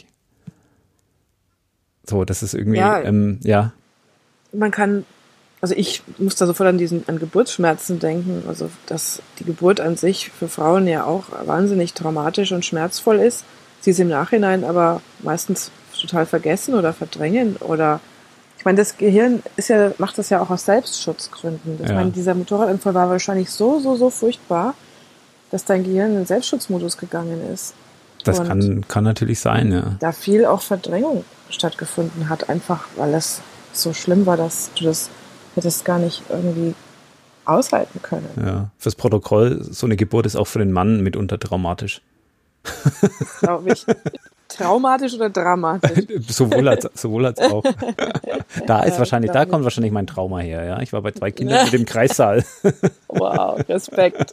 So, das ist irgendwie, ja. Man kann, also ich muss da sofort an Geburtsschmerzen denken, also dass die Geburt an sich für Frauen ja auch wahnsinnig traumatisch und schmerzvoll ist, sie es im Nachhinein aber meistens total vergessen oder verdrängen oder, ich meine, das Gehirn macht das ja auch aus Selbstschutzgründen. Ich meine, dieser Motorradunfall war wahrscheinlich so furchtbar, dass dein Gehirn in den Selbstschutzmodus gegangen ist. Das kann natürlich sein, ja. Da viel auch Verdrängung stattgefunden hat, einfach weil es so schlimm war, dass du das hättest gar nicht irgendwie aushalten können. Ja, fürs Protokoll, so eine Geburt ist auch für den Mann mitunter traumatisch. Glaube ich. Traumatisch oder dramatisch? sowohl als auch. Da kommt wahrscheinlich mein Trauma her, ja. Ich war bei 2 Kindern mit dem Kreissaal. Wow, Respekt.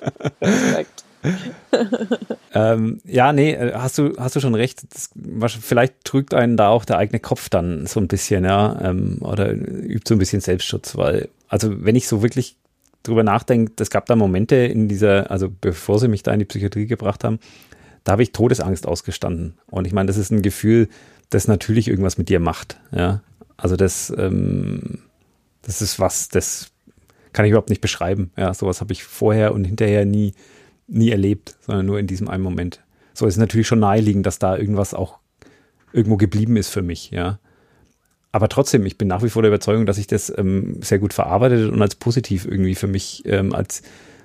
Hast du schon recht. Vielleicht trügt einen da auch der eigene Kopf dann so ein bisschen, ja, oder übt so ein bisschen Selbstschutz, weil, also wenn ich so wirklich drüber nachdenke, es gab da Momente also bevor sie mich da in die Psychiatrie gebracht haben, da habe ich Todesangst ausgestanden. Und ich meine, das ist ein Gefühl, das natürlich irgendwas mit dir macht, ja. Also das ist was, das kann ich überhaupt nicht beschreiben, ja. Sowas habe ich vorher und hinterher nie erlebt, sondern nur in diesem einen Moment. So, es ist natürlich schon naheliegend, dass da irgendwas auch irgendwo geblieben ist für mich, ja. Aber trotzdem, ich bin nach wie vor der Überzeugung, dass ich das sehr gut verarbeitet und als positiv irgendwie für mich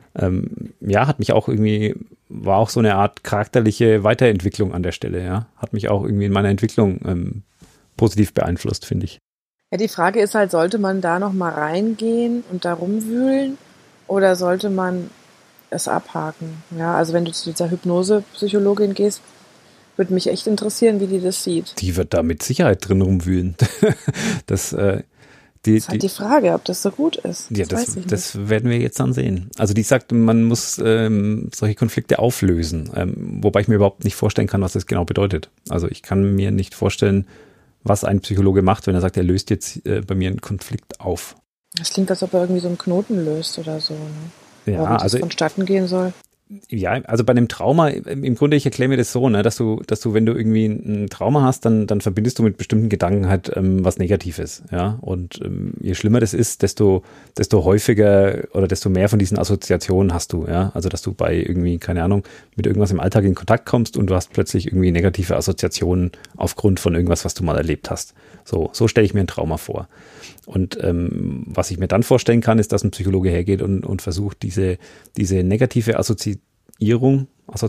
hat mich auch irgendwie, war auch so eine Art charakterliche Weiterentwicklung an der Stelle, ja. Hat mich auch irgendwie in meiner Entwicklung positiv beeinflusst, finde ich. Ja, die Frage ist halt, sollte man da noch mal reingehen und da rumwühlen oder sollte man es abhaken? Ja, also wenn du zu dieser Hypnose-Psychologin gehst, würde mich echt interessieren, wie die das sieht. Die wird da mit Sicherheit drin rumwühlen. Das ist halt die Frage, ob das so gut ist. Ja, das werden wir jetzt dann sehen. Also die sagt, man muss solche Konflikte auflösen, wobei ich mir überhaupt nicht vorstellen kann, was das genau bedeutet. Also ich kann mir nicht vorstellen, was ein Psychologe macht, wenn er sagt, er löst jetzt bei mir einen Konflikt auf. Das klingt, als ob er irgendwie so einen Knoten löst oder so. Ne? Ja, wie das vonstatten gehen soll. Ja, also bei einem Trauma, im Grunde, ich erkläre mir das so, ne, dass du, wenn du irgendwie ein Trauma hast, dann verbindest du mit bestimmten Gedanken halt was Negatives, ja. Und je schlimmer das ist, desto häufiger oder desto mehr von diesen Assoziationen hast du, ja. Also dass du bei irgendwie, keine Ahnung, mit irgendwas im Alltag in Kontakt kommst und du hast plötzlich irgendwie negative Assoziationen aufgrund von irgendwas, was du mal erlebt hast. So stelle ich mir ein Trauma vor. Und was ich mir dann vorstellen kann, ist, dass ein Psychologe hergeht und versucht, diese negative Assoziierung,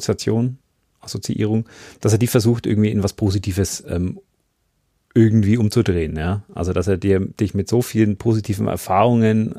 dass er die versucht, irgendwie in was Positives irgendwie umzudrehen. Ja? Also, dass er dich mit so vielen positiven Erfahrungen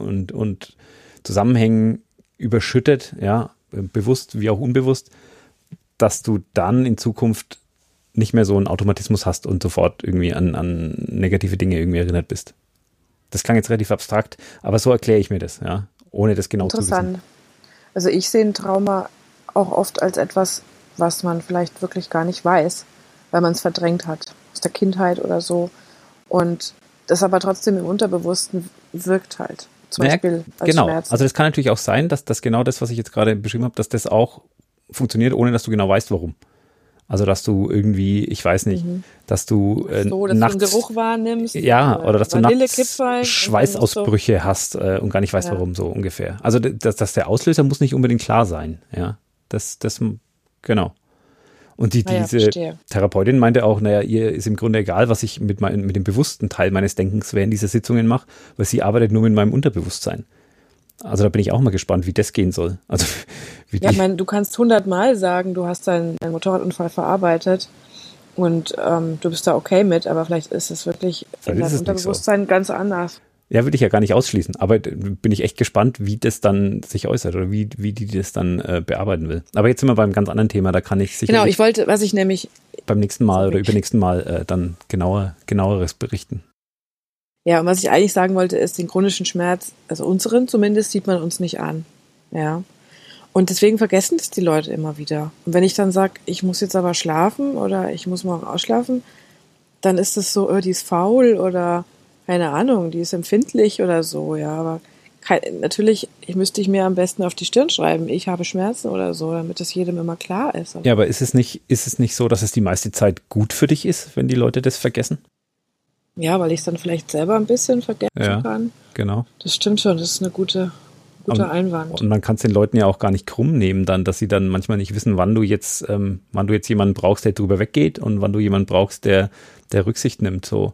und Zusammenhängen überschüttet, ja, bewusst wie auch unbewusst, dass du dann in Zukunft nicht mehr so einen Automatismus hast und sofort irgendwie an negative Dinge irgendwie erinnert bist. Das klang jetzt relativ abstrakt, aber so erkläre ich mir das, ja, ohne das genau zu wissen. Interessant. Also ich sehe ein Trauma auch oft als etwas, was man vielleicht wirklich gar nicht weiß, weil man es verdrängt hat, aus der Kindheit oder so. Und das aber trotzdem im Unterbewussten wirkt halt. Zum Beispiel als Schmerzen. Also das kann natürlich auch sein, dass das genau das, was ich jetzt gerade beschrieben habe, dass das auch funktioniert, ohne dass du genau weißt, warum. Also, dass du irgendwie, ich weiß nicht, dass du dass nachts du einen Geruch wahrnimmst. Ja, oder dass du nachts Schweißausbrüche hast und gar nicht weißt, warum, so ungefähr. Also, dass der Auslöser muss nicht unbedingt klar sein. Ja, das genau. Und diese Therapeutin meinte auch, naja, ihr ist im Grunde egal, was ich mit dem bewussten Teil meines Denkens während dieser Sitzungen mache, weil sie arbeitet nur mit meinem Unterbewusstsein. Also da bin ich auch mal gespannt, wie das gehen soll. Also ich meine, du kannst 100-mal sagen, du hast deinen Motorradunfall verarbeitet und du bist da okay mit, aber vielleicht ist es wirklich in deinem Unterbewusstsein ganz anders. Ja, würde ich ja gar nicht ausschließen, aber bin ich echt gespannt, wie das dann sich äußert oder wie die das dann bearbeiten will. Aber jetzt sind wir beim ganz anderen Thema, da kann ich sicherlich was ich nämlich beim nächsten Mal oder übernächsten Mal dann genaueres berichten. Ja, und was ich eigentlich sagen wollte, ist, den chronischen Schmerz, also unseren zumindest, sieht man uns nicht an. Ja. Und deswegen vergessen das die Leute immer wieder. Und wenn ich dann sage, ich muss jetzt aber schlafen oder ich muss morgen ausschlafen, dann ist das so, die ist faul oder keine Ahnung, die ist empfindlich oder so, ja. Aber natürlich, müsste ich mir am besten auf die Stirn schreiben, ich habe Schmerzen oder so, damit das jedem immer klar ist. Ja, aber ist es nicht so, dass es die meiste Zeit gut für dich ist, wenn die Leute das vergessen? Ja, weil ich es dann vielleicht selber ein bisschen vergessen kann. Genau. Das stimmt schon, das ist eine gute Einwand. Und man kann es den Leuten ja auch gar nicht krumm nehmen, dann, dass sie dann manchmal nicht wissen, wann du jetzt jemanden brauchst, der drüber weggeht und wann du jemanden brauchst, der Rücksicht nimmt. So,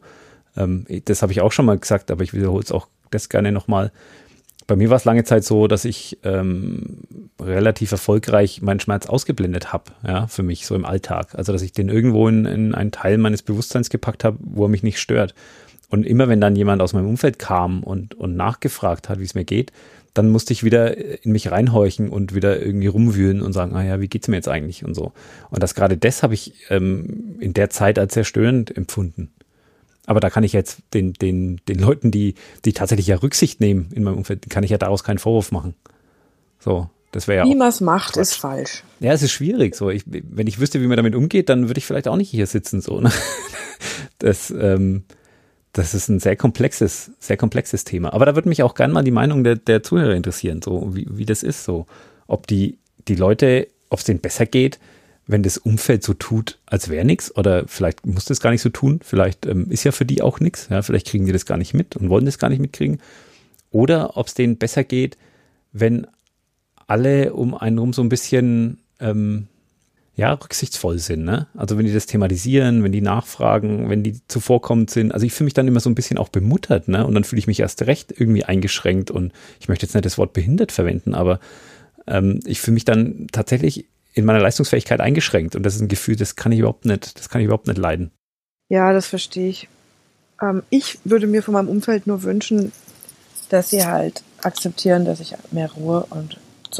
das habe ich auch schon mal gesagt, aber ich wiederhole es auch das gerne nochmal. Bei mir war es lange Zeit so, dass ich relativ erfolgreich meinen Schmerz ausgeblendet habe, ja, für mich so im Alltag. Also, dass ich den irgendwo in einen Teil meines Bewusstseins gepackt habe, wo er mich nicht stört. Und immer wenn dann jemand aus meinem Umfeld kam und nachgefragt hat, wie es mir geht, dann musste ich wieder in mich reinhorchen und wieder irgendwie rumwühlen und sagen, ja, wie geht's mir jetzt eigentlich und so. Und gerade das habe ich in der Zeit als sehr störend empfunden. Aber da kann ich jetzt den Leuten, die tatsächlich ja Rücksicht nehmen in meinem Umfeld, kann ich ja daraus keinen Vorwurf machen. So, das wäre ja wie man es macht, ist falsch. Ja, es ist schwierig. So, wenn ich wüsste, wie man damit umgeht, dann würde ich vielleicht auch nicht hier sitzen. So, ne? Das ist ein sehr komplexes Thema. Aber da würde mich auch gerne mal die Meinung der Zuhörer interessieren, so wie das ist, so, ob die Leute, ob es denen besser geht, wenn das Umfeld so tut, als wäre nichts, oder vielleicht muss das gar nicht so tun, vielleicht ist ja für die auch nichts, ja, vielleicht kriegen die das gar nicht mit und wollen das gar nicht mitkriegen, oder ob es denen besser geht, wenn alle um einen rum so ein bisschen rücksichtsvoll sind, ne? Also wenn die das thematisieren, wenn die nachfragen, wenn die zuvorkommend sind. Also ich fühle mich dann immer so ein bisschen auch bemuttert, ne? Und dann fühle ich mich erst recht irgendwie eingeschränkt und ich möchte jetzt nicht das Wort behindert verwenden, aber ich fühle mich dann tatsächlich in meiner Leistungsfähigkeit eingeschränkt und das ist ein Gefühl, das kann ich überhaupt nicht leiden. Ja, das verstehe ich. Ich würde mir von meinem Umfeld nur wünschen, dass sie halt akzeptieren, dass ich mehr Ruhe und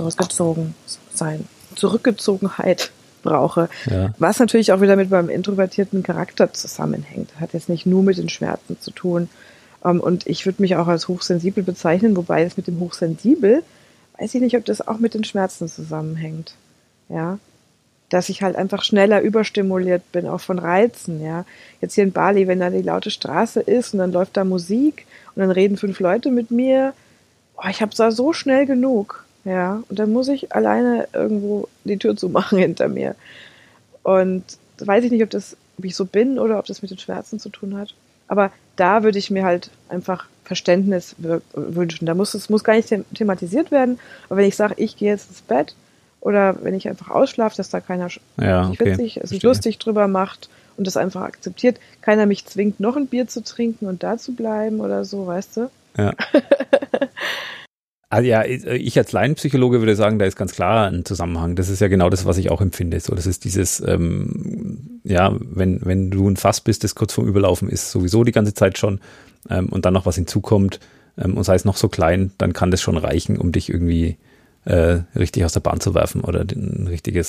Zurückgezogenheit brauche. Ja. Was natürlich auch wieder mit meinem introvertierten Charakter zusammenhängt. Hat jetzt nicht nur mit den Schmerzen zu tun. Und ich würde mich auch als hochsensibel bezeichnen, wobei das mit dem hochsensibel, weiß ich nicht, ob das auch mit den Schmerzen zusammenhängt. Ja. Dass ich halt einfach schneller überstimuliert bin, auch von Reizen, ja. Jetzt hier in Bali, wenn da die laute Straße ist und dann läuft da Musik und dann reden 5 Leute mit mir, ich habe da so schnell genug, ja. Und dann muss ich alleine irgendwo die Tür zumachen hinter mir. Und da weiß ich nicht, ob ich so bin oder ob das mit den Schmerzen zu tun hat. Aber da würde ich mir halt einfach Verständnis wünschen. Es muss gar nicht thematisiert werden, aber wenn ich sage, ich gehe jetzt ins Bett, oder wenn ich einfach ausschlafe, dass da keiner sich lustig drüber macht und das einfach akzeptiert. Keiner mich zwingt, noch ein Bier zu trinken und da zu bleiben oder so, weißt du? Ja. Also ja, ich als Laienpsychologe würde sagen, da ist ganz klar ein Zusammenhang. Das ist ja genau das, was ich auch empfinde. So, das ist dieses, wenn du ein Fass bist, das kurz vorm Überlaufen ist, sowieso die ganze Zeit schon und dann noch was hinzukommt und sei es noch so klein, dann kann das schon reichen, um dich irgendwie richtig aus der Bahn zu werfen oder einen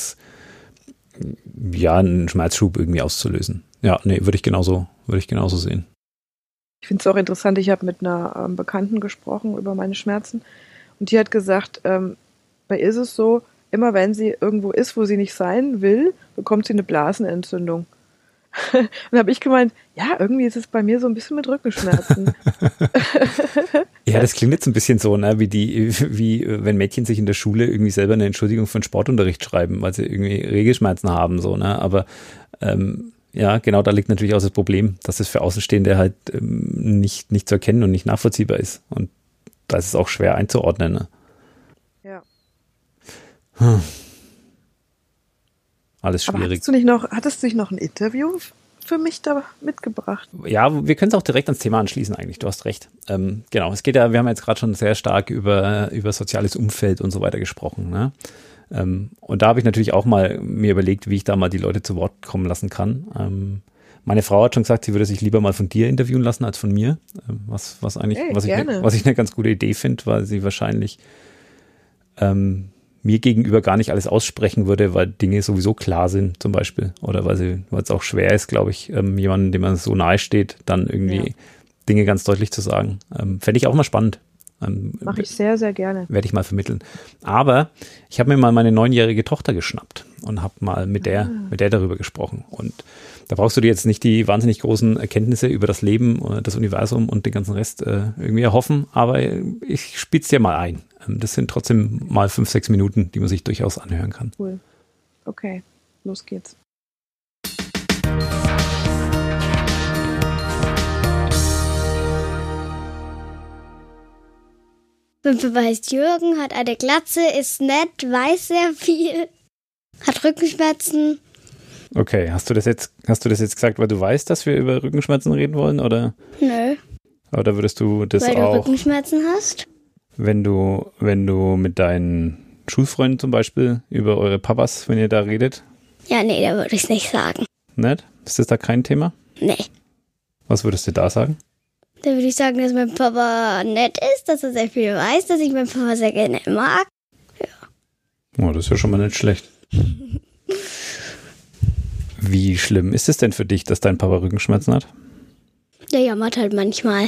Schmerzschub irgendwie auszulösen. Ja, nee, würde ich genauso sehen. Ich finde es auch interessant, ich habe mit einer Bekannten gesprochen über meine Schmerzen und die hat gesagt, bei ihr ist es so, immer wenn sie irgendwo ist, wo sie nicht sein will, bekommt sie eine Blasenentzündung. Und da habe ich gemeint, ja, irgendwie ist es bei mir so ein bisschen mit Rückenschmerzen. Ja, das klingt jetzt ein bisschen so, ne, wie wenn Mädchen sich in der Schule irgendwie selber eine Entschuldigung für den Sportunterricht schreiben, weil sie irgendwie Regelschmerzen haben, so, ne, aber ja, genau, da liegt natürlich auch das Problem, dass es für Außenstehende halt nicht zu erkennen und nicht nachvollziehbar ist und da ist es auch schwer einzuordnen, ne? Ja. Alles schwierig. Aber hattest du nicht noch ein Interview für mich da mitgebracht? Ja, wir können es auch direkt ans Thema anschließen eigentlich, du hast recht. Genau, es geht ja, wir haben jetzt gerade schon sehr stark über soziales Umfeld und so weiter gesprochen, ne? Und da habe ich natürlich auch mal mir überlegt, wie ich da mal die Leute zu Wort kommen lassen kann. Meine Frau hat schon gesagt, sie würde sich lieber mal von dir interviewen lassen als von mir, was ich eine ganz gute Idee finde, weil sie wahrscheinlich mir gegenüber gar nicht alles aussprechen würde, weil Dinge sowieso klar sind zum Beispiel oder weil es auch schwer ist, glaube ich, jemandem, dem man so nahe steht, dann irgendwie Dinge ganz deutlich zu sagen. Fände ich auch mal spannend. Mache ich sehr, sehr gerne. Werde ich mal vermitteln. Aber ich habe mir mal meine 9-jährige Tochter geschnappt und habe mal mit der darüber gesprochen. Und da brauchst du dir jetzt nicht die wahnsinnig großen Erkenntnisse über das Leben, das Universum und den ganzen Rest irgendwie erhoffen, aber ich spitze dir mal ein. Das sind trotzdem mal 5-6 Minuten, die man sich durchaus anhören kann. Cool. Okay, los geht's. Mein Papa heißt Jürgen, hat eine Glatze, ist nett, weiß sehr viel, hat Rückenschmerzen. Okay, hast du das jetzt gesagt, weil du weißt, dass wir über Rückenschmerzen reden wollen, oder? Nö. Oder würdest du das weil auch... Weil du Rückenschmerzen hast? Wenn du mit deinen Schulfreunden zum Beispiel über eure Papas, wenn ihr da redet? Ja, nee, da würde ich es nicht sagen. Nicht? Ist das da kein Thema? Nee. Was würdest du da sagen? Da würde ich sagen, dass mein Papa nett ist, dass er sehr viel weiß, dass ich meinen Papa sehr gerne mag. Ja. Oh, das ist ja schon mal nicht schlecht. Wie schlimm ist es denn für dich, dass dein Papa Rückenschmerzen hat? Der jammert halt manchmal.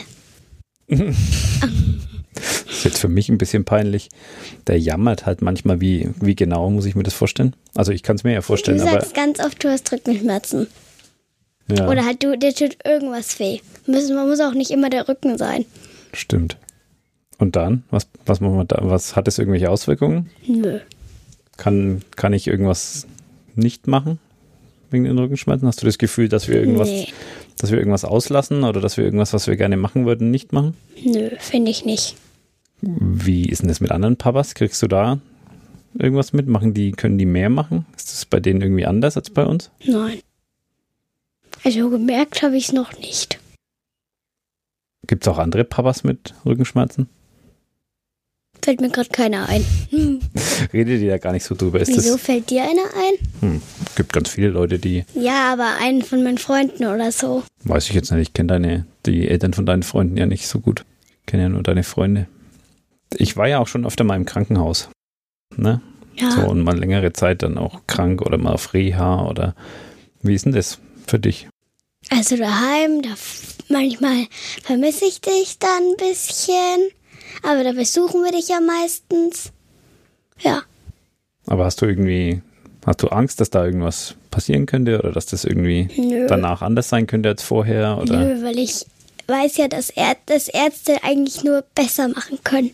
Das ist jetzt für mich ein bisschen peinlich. Der jammert halt manchmal. Wie genau muss ich mir das vorstellen? Also ich kann es mir ja vorstellen. Du sagst ganz oft, du hast Rückenschmerzen. Ja. Oder halt dir tut irgendwas weh. Man muss auch nicht immer der Rücken sein. Stimmt. Und dann? Was machen wir da? Was hat das irgendwelche Auswirkungen? Nö. Kann ich irgendwas nicht machen wegen den Rückenschmerzen? Hast du das Gefühl, dass wir irgendwas auslassen oder dass wir irgendwas, was wir gerne machen würden, nicht machen? Nö, finde ich nicht. Wie ist denn das mit anderen Papas? Kriegst du da irgendwas mit? Können die mehr machen? Ist das bei denen irgendwie anders als bei uns? Nein. Also gemerkt habe ich es noch nicht. Gibt es auch andere Papas mit Rückenschmerzen? Fällt mir gerade keiner ein. Redet ihr da gar nicht so drüber? Wieso fällt dir einer ein? Gibt ganz viele Leute, die... Ja, aber einen von meinen Freunden oder so. Weiß ich jetzt nicht. Ich kenne die Eltern von deinen Freunden ja nicht so gut. Ich kenne ja nur deine Freunde. Ich war ja auch schon öfter mal im Krankenhaus. Ne? Ja. So, und mal längere Zeit dann auch krank oder mal auf Reha oder... Wie ist denn das für dich? Also daheim, manchmal vermisse ich dich dann ein bisschen. Aber da besuchen wir dich ja meistens. Ja. Aber hast du Angst, dass da irgendwas passieren könnte oder dass das irgendwie danach anders sein könnte als vorher? Oder? Nö, weil ich weiß ja, dass Ärzte eigentlich nur besser machen können.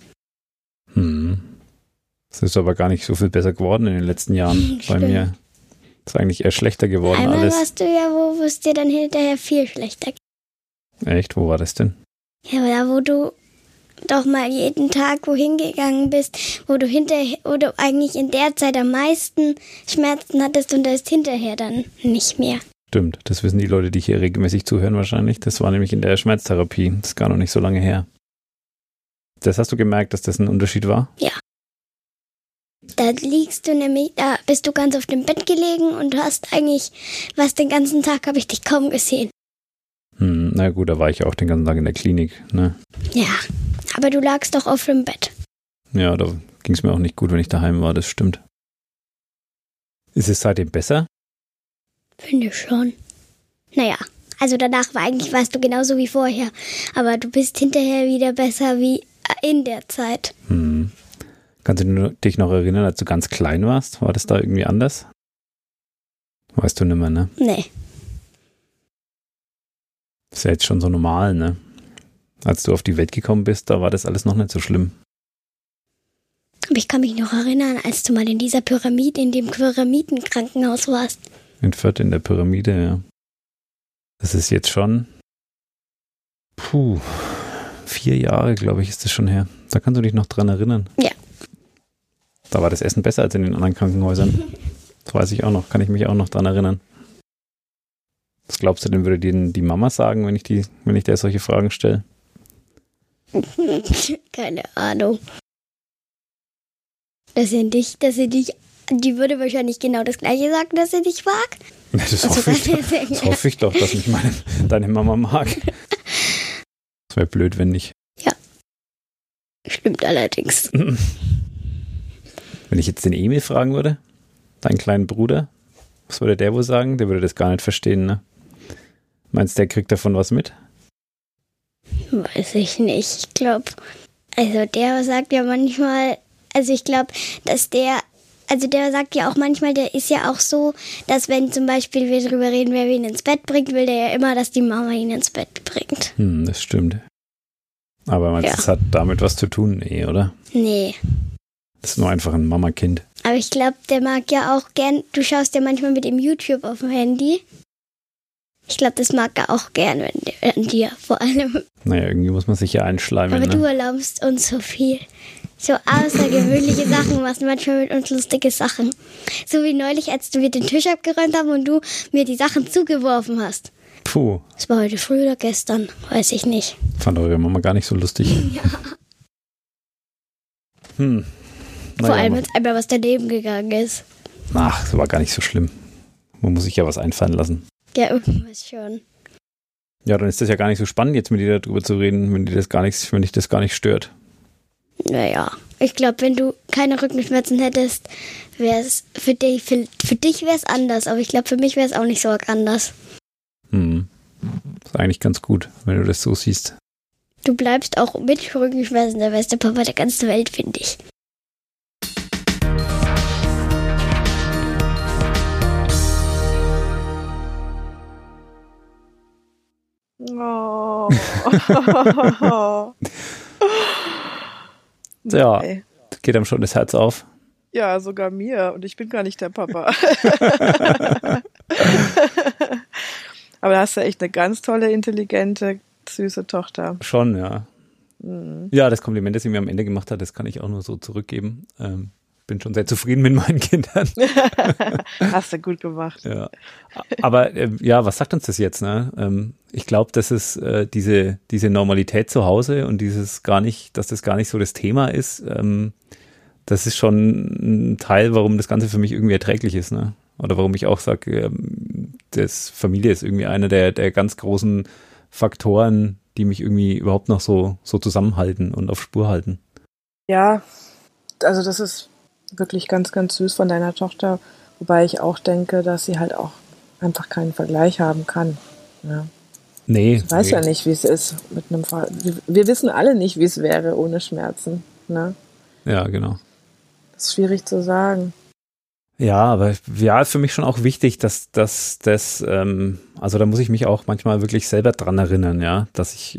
Das ist aber gar nicht so viel besser geworden in den letzten Jahren bei mir. Das ist eigentlich eher schlechter geworden Einmal alles. warst du ja, wo es dir dann hinterher viel schlechter ging. Echt? Wo war das denn? Ja, aber da, wo du doch mal jeden Tag wohin gegangen bist, wo du eigentlich in der Zeit am meisten Schmerzen hattest und da ist hinterher dann nicht mehr. Stimmt, das wissen die Leute, die hier regelmäßig zuhören wahrscheinlich. Das war nämlich in der Schmerztherapie. Das ist gar noch nicht so lange her. Das hast du gemerkt, dass das ein Unterschied war? Ja. Da bist du ganz auf dem Bett gelegen und den ganzen Tag habe ich dich kaum gesehen. Na gut, da war ich auch den ganzen Tag in der Klinik, ne? Ja, aber du lagst doch auf dem Bett. Ja, da ging es mir auch nicht gut, wenn ich daheim war, das stimmt. Ist es seitdem besser? Finde ich schon. Naja, also danach warst du genauso wie vorher, aber du bist hinterher wieder besser wie in der Zeit. Kannst du dich noch erinnern, als du ganz klein warst? War das da irgendwie anders? Weißt du nicht mehr, ne? Nee. Ist ja jetzt schon so normal, ne? Als du auf die Welt gekommen bist, da war das alles noch nicht so schlimm. Aber ich kann mich noch erinnern, als du mal in dem Pyramidenkrankenhaus warst. In Fürth in der Pyramide, ja. Das ist jetzt schon 4 Jahre, glaube ich, ist das schon her. Da kannst du dich noch dran erinnern. Ja. Da war das Essen besser als in den anderen Krankenhäusern. Das weiß ich auch noch, kann ich mich auch noch dran erinnern. Was glaubst du denn, würde dir die Mama sagen, wenn ich der solche Fragen stelle? Keine Ahnung. Die würde wahrscheinlich genau das Gleiche sagen, dass sie dich mag. Ja, das hoffe ich doch, dass mich deine Mama mag. Das wäre blöd, wenn nicht. Ja. Stimmt allerdings. Wenn ich jetzt den Emil fragen würde, deinen kleinen Bruder, was würde der wohl sagen? Der würde das gar nicht verstehen, ne? Meinst du, der kriegt davon was mit? Weiß ich nicht. Ich glaube, der sagt ja manchmal, der sagt ja auch manchmal, der ist ja auch so, dass wenn zum Beispiel wir darüber reden, wer ihn ins Bett bringt, will der ja immer, dass die Mama ihn ins Bett bringt. Das stimmt. Aber meinst du, das hat damit was zu tun? Nee, oder? Nee. Das ist nur einfach ein Mama-Kind. Aber ich glaube, der mag ja auch gern, du schaust ja manchmal mit dem YouTube auf dem Handy. Ich glaube, das mag er auch gern, an dir vor allem. Naja, irgendwie muss man sich ja einschleimen. Aber du erlaubst uns so viel. So außergewöhnliche Sachen, machst manchmal mit uns lustige Sachen. So wie neulich, als wir den Tisch abgeräumt haben und du mir die Sachen zugeworfen hast. Puh. Das war heute früh oder gestern, weiß ich nicht. Fand eure Mama gar nicht so lustig. Ja. Vor allem, wenn es einmal was daneben gegangen ist. Ach, das war gar nicht so schlimm. Man muss sich ja was einfallen lassen. Ja, irgendwas schon. Ja, dann ist das ja gar nicht so spannend, jetzt mit dir darüber zu reden, wenn dich das gar nicht stört. Naja, ich glaube, wenn du keine Rückenschmerzen hättest, wäre es für dich wäre es anders, aber ich glaube, für mich wäre es auch nicht so arg anders. Ist eigentlich ganz gut, wenn du das so siehst. Du bleibst auch mit Rückenschmerzen der beste Papa der ganzen Welt, finde ich. Oh. Ja, geht einem schon das Herz auf. Ja, sogar mir. Und ich bin gar nicht der Papa. Aber da hast du echt eine ganz tolle, intelligente, süße Tochter. Schon, ja. Ja, das Kompliment, das sie mir am Ende gemacht hat, das kann ich auch nur so zurückgeben. Bin bin schon sehr zufrieden mit meinen Kindern. Hast du gut gemacht. Ja. Aber ja, was sagt uns das jetzt? Ne? Ich glaube, dass es diese Normalität zu Hause und dass das gar nicht so das Thema ist, das ist schon ein Teil, warum das Ganze für mich irgendwie erträglich ist. Ne? Oder warum ich auch sage, Familie ist irgendwie einer der ganz großen Faktoren, die mich irgendwie überhaupt noch so zusammenhalten und auf Spur halten. Ja, also das ist wirklich ganz, ganz süß von deiner Tochter, wobei ich auch denke, dass sie halt auch einfach keinen Vergleich haben kann. Ja. Nee. Ich weiß ja nicht, wie es ist mit einem Fall. Wir wissen alle nicht, wie es wäre ohne Schmerzen. Ne? Ja, genau. Das ist schwierig zu sagen. Ja, aber ja, ist für mich schon auch wichtig, dass das, also da muss ich mich auch manchmal wirklich selber dran erinnern, ja, dass ich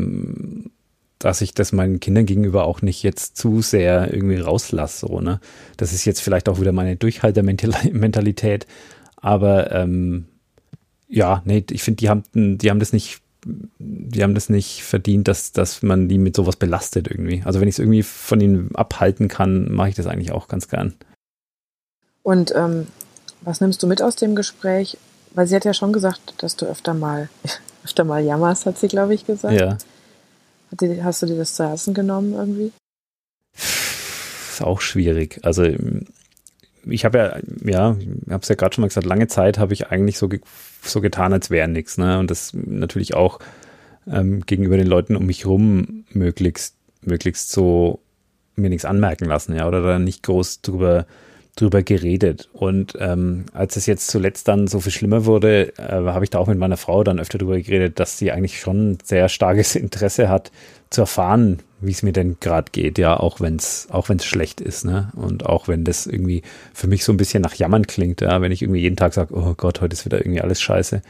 das meinen Kindern gegenüber auch nicht jetzt zu sehr irgendwie rauslasse, so, ne. Das ist jetzt vielleicht auch wieder meine Durchhaltermentalität, aber ja, nee, ich finde, die haben das nicht verdient, dass man die mit sowas belastet irgendwie. Also wenn ich es irgendwie von ihnen abhalten kann, mache ich das eigentlich auch ganz gern. Und was nimmst du mit aus dem Gespräch? Weil sie hat ja schon gesagt, dass du öfter mal jammerst, hat sie, glaube ich, gesagt. Ja. Hast du dir das zu Herzen genommen irgendwie? Ist auch schwierig. Also ich habe ich habe es ja gerade schon mal gesagt, lange Zeit habe ich eigentlich so getan, als wäre nichts. Ne? Und das natürlich auch gegenüber den Leuten um mich rum möglichst so mir nichts anmerken lassen, ja, oder da nicht groß drüber geredet. Und als es jetzt zuletzt dann so viel schlimmer wurde, habe ich da auch mit meiner Frau dann öfter drüber geredet, dass sie eigentlich schon ein sehr starkes Interesse hat, zu erfahren, wie es mir denn gerade geht, ja, auch wenn's schlecht ist, ne? Und auch wenn das irgendwie für mich so ein bisschen nach Jammern klingt, ja, wenn ich irgendwie jeden Tag sage, oh Gott, heute ist wieder irgendwie alles scheiße.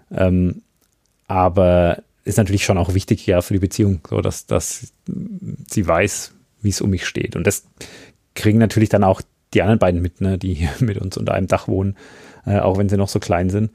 Aber ist natürlich schon auch wichtig, ja, für die Beziehung, so dass sie weiß, wie es um mich steht. Und das kriegen natürlich dann auch die anderen beiden mit, ne, die hier mit uns unter einem Dach wohnen, auch wenn sie noch so klein sind.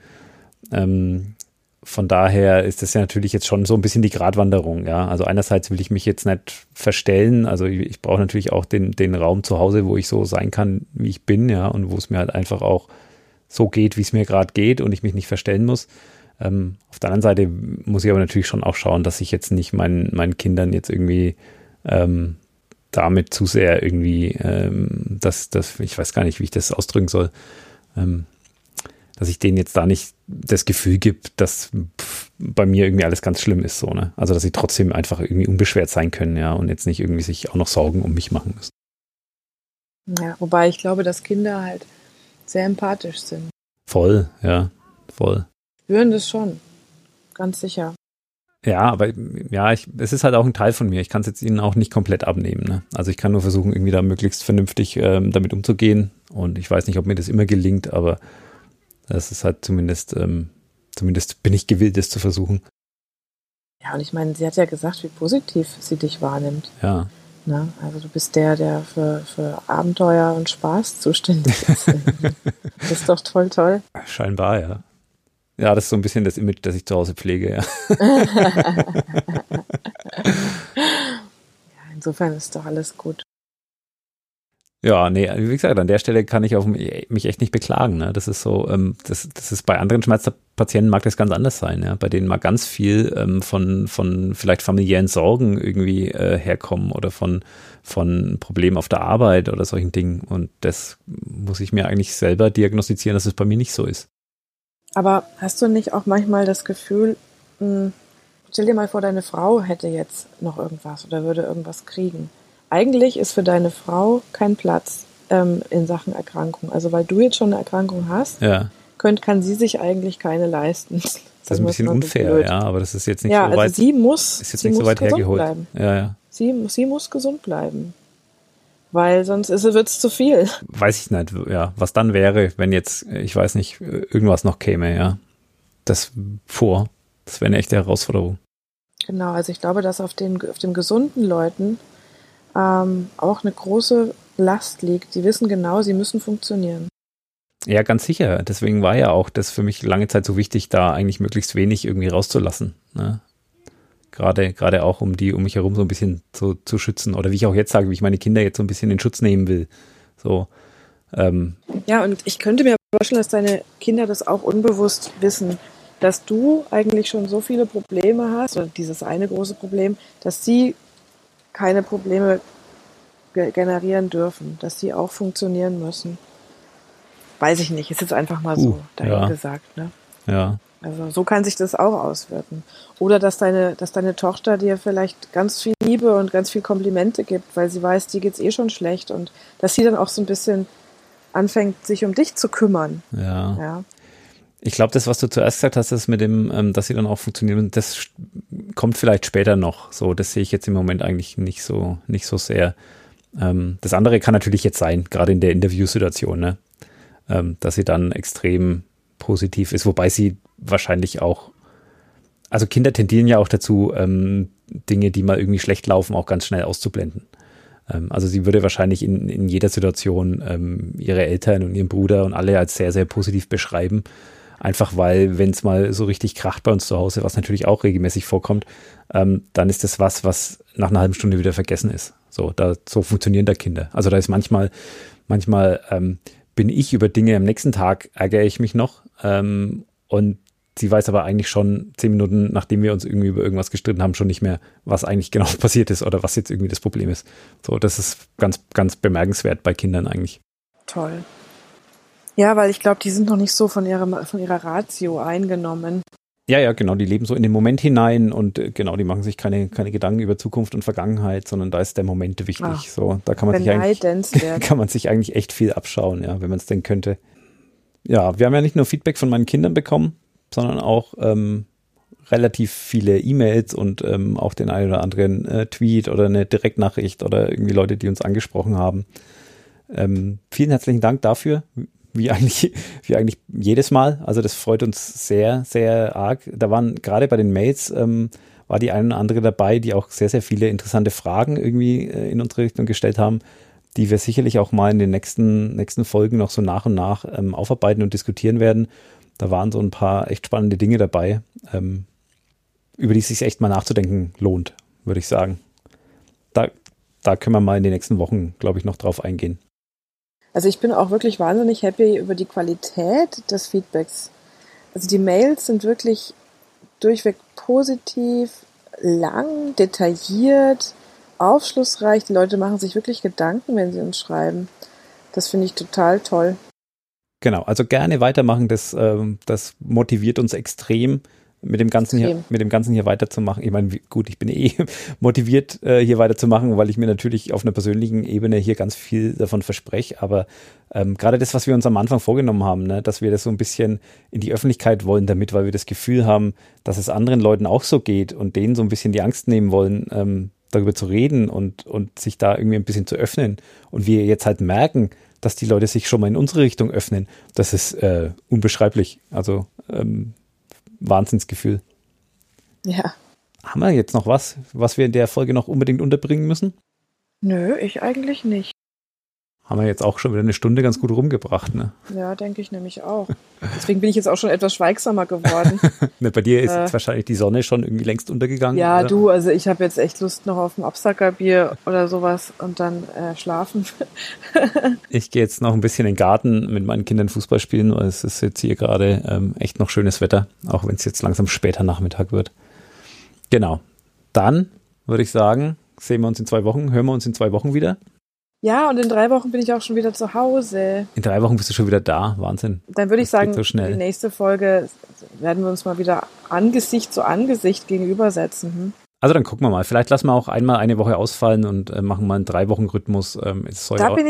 Von daher ist das ja natürlich jetzt schon so ein bisschen die Gratwanderung, ja. Also einerseits will ich mich jetzt nicht verstellen, also ich brauche natürlich auch den Raum zu Hause, wo ich so sein kann, wie ich bin, ja, und wo es mir halt einfach auch so geht, wie es mir gerade geht und ich mich nicht verstellen muss. Auf der anderen Seite muss ich aber natürlich schon auch schauen, dass ich jetzt nicht meinen Kindern jetzt irgendwie damit zu sehr irgendwie, dass ich weiß gar nicht, wie ich das ausdrücken soll, dass ich denen jetzt da nicht das Gefühl gebe, dass bei mir irgendwie alles ganz schlimm ist, so, ne? Also, dass sie trotzdem einfach irgendwie unbeschwert sein können, ja, und jetzt nicht irgendwie sich auch noch Sorgen um mich machen müssen. Ja, wobei ich glaube, dass Kinder halt sehr empathisch sind. Voll, ja, voll. Spüren das schon, ganz sicher. Ja, aber ja, es ist halt auch ein Teil von mir. Ich kann es jetzt ihnen auch nicht komplett abnehmen, ne? Also ich kann nur versuchen, irgendwie da möglichst vernünftig damit umzugehen. Und ich weiß nicht, ob mir das immer gelingt, aber das ist halt zumindest bin ich gewillt, das zu versuchen. Ja, und ich meine, sie hat ja gesagt, wie positiv sie dich wahrnimmt. Ja. Ne? Also du bist der für Abenteuer und Spaß zuständig ist. Das ist doch toll. Scheinbar, ja. Ja, das ist so ein bisschen das Image, das ich zu Hause pflege, ja. Ja, insofern ist doch alles gut. Ja, nee, wie gesagt, an der Stelle kann ich mich echt nicht beklagen. Ne? Das ist so, das ist bei anderen Schmerzpatienten mag das ganz anders sein, ja, bei denen mal ganz viel von vielleicht familiären Sorgen irgendwie herkommen oder von Problemen auf der Arbeit oder solchen Dingen. Und das muss ich mir eigentlich selber diagnostizieren, dass es bei mir nicht so ist. Aber hast du nicht auch manchmal das Gefühl, stell dir mal vor, deine Frau hätte jetzt noch irgendwas oder würde irgendwas kriegen. Eigentlich ist für deine Frau kein Platz in Sachen Erkrankung. Also weil du jetzt schon eine Erkrankung hast, ja, kann sie sich eigentlich keine leisten. Das ist ein bisschen unfair, ja, aber das ist jetzt nicht so weit. Ja, also sie muss hergeholt. Bleiben. Ja. Sie muss gesund bleiben. Weil sonst wird es zu viel. Weiß ich nicht, ja, was dann wäre, wenn jetzt, ich weiß nicht, irgendwas noch käme, ja. Das wäre eine echte Herausforderung. Genau, also ich glaube, dass auf den gesunden Leuten auch eine große Last liegt. Die wissen genau, sie müssen funktionieren. Ja, ganz sicher. Deswegen war ja auch das für mich lange Zeit so wichtig, da eigentlich möglichst wenig irgendwie rauszulassen. Ne? Gerade auch, um die um mich herum so ein bisschen zu schützen. Oder wie ich auch jetzt sage, wie ich meine Kinder jetzt so ein bisschen in Schutz nehmen will. So. Ja, und ich könnte mir vorstellen, dass deine Kinder das auch unbewusst wissen, dass du eigentlich schon so viele Probleme hast, oder dieses eine große Problem, dass sie keine Probleme generieren dürfen, dass sie auch funktionieren müssen. Weiß ich nicht, ist jetzt einfach mal so dahin gesagt, ne? Ja. Also so kann sich das auch auswirken. Oder dass deine Tochter dir vielleicht ganz viel Liebe und ganz viel Komplimente gibt, weil sie weiß, dir geht's eh schon schlecht, und dass sie dann auch so ein bisschen anfängt, sich um dich zu kümmern. Ja. Ich glaube, das, was du zuerst gesagt hast, das mit dem, dass sie dann auch funktionieren, das kommt vielleicht später noch. So, das sehe ich jetzt im Moment eigentlich nicht so sehr. Das andere kann natürlich jetzt sein, gerade in der Interviewsituation, ne? Dass sie dann extrem positiv ist, wobei sie wahrscheinlich auch, also Kinder tendieren ja auch dazu, Dinge, die mal irgendwie schlecht laufen, auch ganz schnell auszublenden. Also sie würde wahrscheinlich in jeder Situation ihre Eltern und ihren Bruder und alle als sehr, sehr positiv beschreiben. Einfach weil, wenn es mal so richtig kracht bei uns zu Hause, was natürlich auch regelmäßig vorkommt, dann ist das was nach einer halben Stunde wieder vergessen ist. So funktionieren da Kinder. Also da ist manchmal bin ich über Dinge, am nächsten Tag ärgere ich mich noch, und sie weiß aber eigentlich schon 10 Minuten, nachdem wir uns irgendwie über irgendwas gestritten haben, schon nicht mehr, was eigentlich genau passiert ist oder was jetzt irgendwie das Problem ist. So, das ist ganz, ganz bemerkenswert bei Kindern eigentlich. Toll. Ja, weil ich glaube, die sind noch nicht so von ihrer Ratio eingenommen. Ja, genau, die leben so in den Moment hinein und genau, die machen sich keine Gedanken über Zukunft und Vergangenheit, sondern da ist der Moment wichtig. Ach, so, da kann man sich eigentlich echt viel abschauen, ja, wenn man es denn könnte. Ja, wir haben ja nicht nur Feedback von meinen Kindern bekommen, sondern auch relativ viele E-Mails und auch den einen oder anderen Tweet oder eine Direktnachricht oder irgendwie Leute, die uns angesprochen haben. Vielen herzlichen Dank dafür. Wie eigentlich jedes Mal. Also das freut uns sehr, sehr arg. Da waren gerade bei den Mails, war die eine oder andere dabei, die auch sehr, sehr viele interessante Fragen irgendwie in unsere Richtung gestellt haben, die wir sicherlich auch mal in den nächsten Folgen noch so nach und nach aufarbeiten und diskutieren werden. Da waren so ein paar echt spannende Dinge dabei, über die es sich echt mal nachzudenken lohnt, würde ich sagen. Da können wir mal in den nächsten Wochen, glaube ich, noch drauf eingehen. Also ich bin auch wirklich wahnsinnig happy über die Qualität des Feedbacks. Also die Mails sind wirklich durchweg positiv, lang, detailliert, aufschlussreich. Die Leute machen sich wirklich Gedanken, wenn sie uns schreiben. Das finde ich total toll. Genau, also gerne weitermachen. Das motiviert uns extrem, mit dem Ganzen hier weiterzumachen. Ich meine, gut, ich bin motiviert, hier weiterzumachen, weil ich mir natürlich auf einer persönlichen Ebene hier ganz viel davon verspreche. Aber gerade das, was wir uns am Anfang vorgenommen haben, ne, dass wir das so ein bisschen in die Öffentlichkeit wollen damit, weil wir das Gefühl haben, dass es anderen Leuten auch so geht und denen so ein bisschen die Angst nehmen wollen, darüber zu reden und sich da irgendwie ein bisschen zu öffnen. Und wir jetzt halt merken, dass die Leute sich schon mal in unsere Richtung öffnen. Das ist unbeschreiblich. Also Wahnsinnsgefühl. Ja. Haben wir jetzt noch was wir in der Folge noch unbedingt unterbringen müssen? Nö, ich eigentlich nicht. Haben wir jetzt auch schon wieder eine Stunde ganz gut rumgebracht, ne? Ja, denke ich nämlich auch. Deswegen bin ich jetzt auch schon etwas schweigsamer geworden. Ne, bei dir ist jetzt wahrscheinlich die Sonne schon irgendwie längst untergegangen. Ja, oder? du, also ich habe jetzt echt Lust noch auf ein Absackerbier oder sowas und dann schlafen. Ich gehe jetzt noch ein bisschen in den Garten mit meinen Kindern Fußball spielen, weil es ist jetzt hier gerade echt noch schönes Wetter, auch wenn es jetzt langsam später Nachmittag wird. Genau. Dann würde ich sagen, hören wir uns in 2 Wochen wieder. Ja, und in 3 Wochen bin ich auch schon wieder zu Hause. In 3 Wochen bist du schon wieder da. Wahnsinn. Dann würde ich sagen, so schnell. Die nächste Folge werden wir uns mal wieder Angesicht zu Angesicht gegenübersetzen. Also dann gucken wir mal. Vielleicht lassen wir auch einmal eine Woche ausfallen und machen mal einen 3-Wochen-Rhythmus. Finde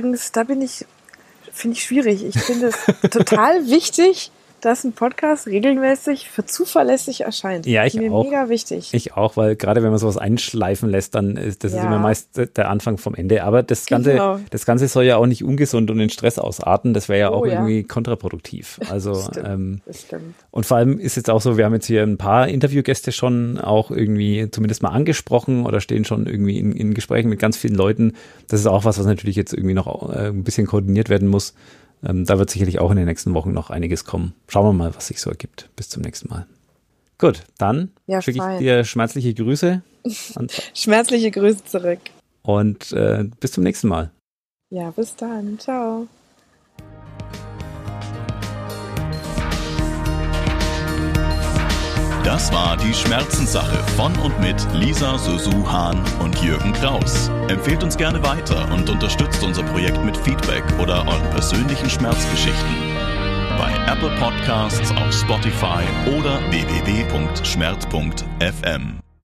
ich schwierig. Ich finde es total wichtig, dass ein Podcast regelmäßig für zuverlässig erscheint. Ja, ich mir auch. Mega wichtig. Ich auch, weil gerade wenn man sowas einschleifen lässt, dann ist das ist immer meist der Anfang vom Ende. Aber das Ganze soll ja auch nicht ungesund und in Stress ausarten. Das wäre ja auch irgendwie kontraproduktiv. Also das stimmt. Und vor allem ist jetzt auch so, wir haben jetzt hier ein paar Interviewgäste schon auch irgendwie zumindest mal angesprochen oder stehen schon irgendwie in Gesprächen mit ganz vielen Leuten. Das ist auch was natürlich jetzt irgendwie noch ein bisschen koordiniert werden muss. Da wird sicherlich auch in den nächsten Wochen noch einiges kommen. Schauen wir mal, was sich so ergibt. Bis zum nächsten Mal. Gut, dann schicke ich dir schmerzliche Grüße. Schmerzliche Grüße zurück. Und bis zum nächsten Mal. Ja, bis dann. Ciao. Das war die Schmerzenssache von und mit Lisa Sosu-Hahn und Jürgen Kraus. Empfehlt uns gerne weiter und unterstützt unser Projekt mit Feedback oder euren persönlichen Schmerzgeschichten. Bei Apple Podcasts, auf Spotify oder www.schmerz.fm.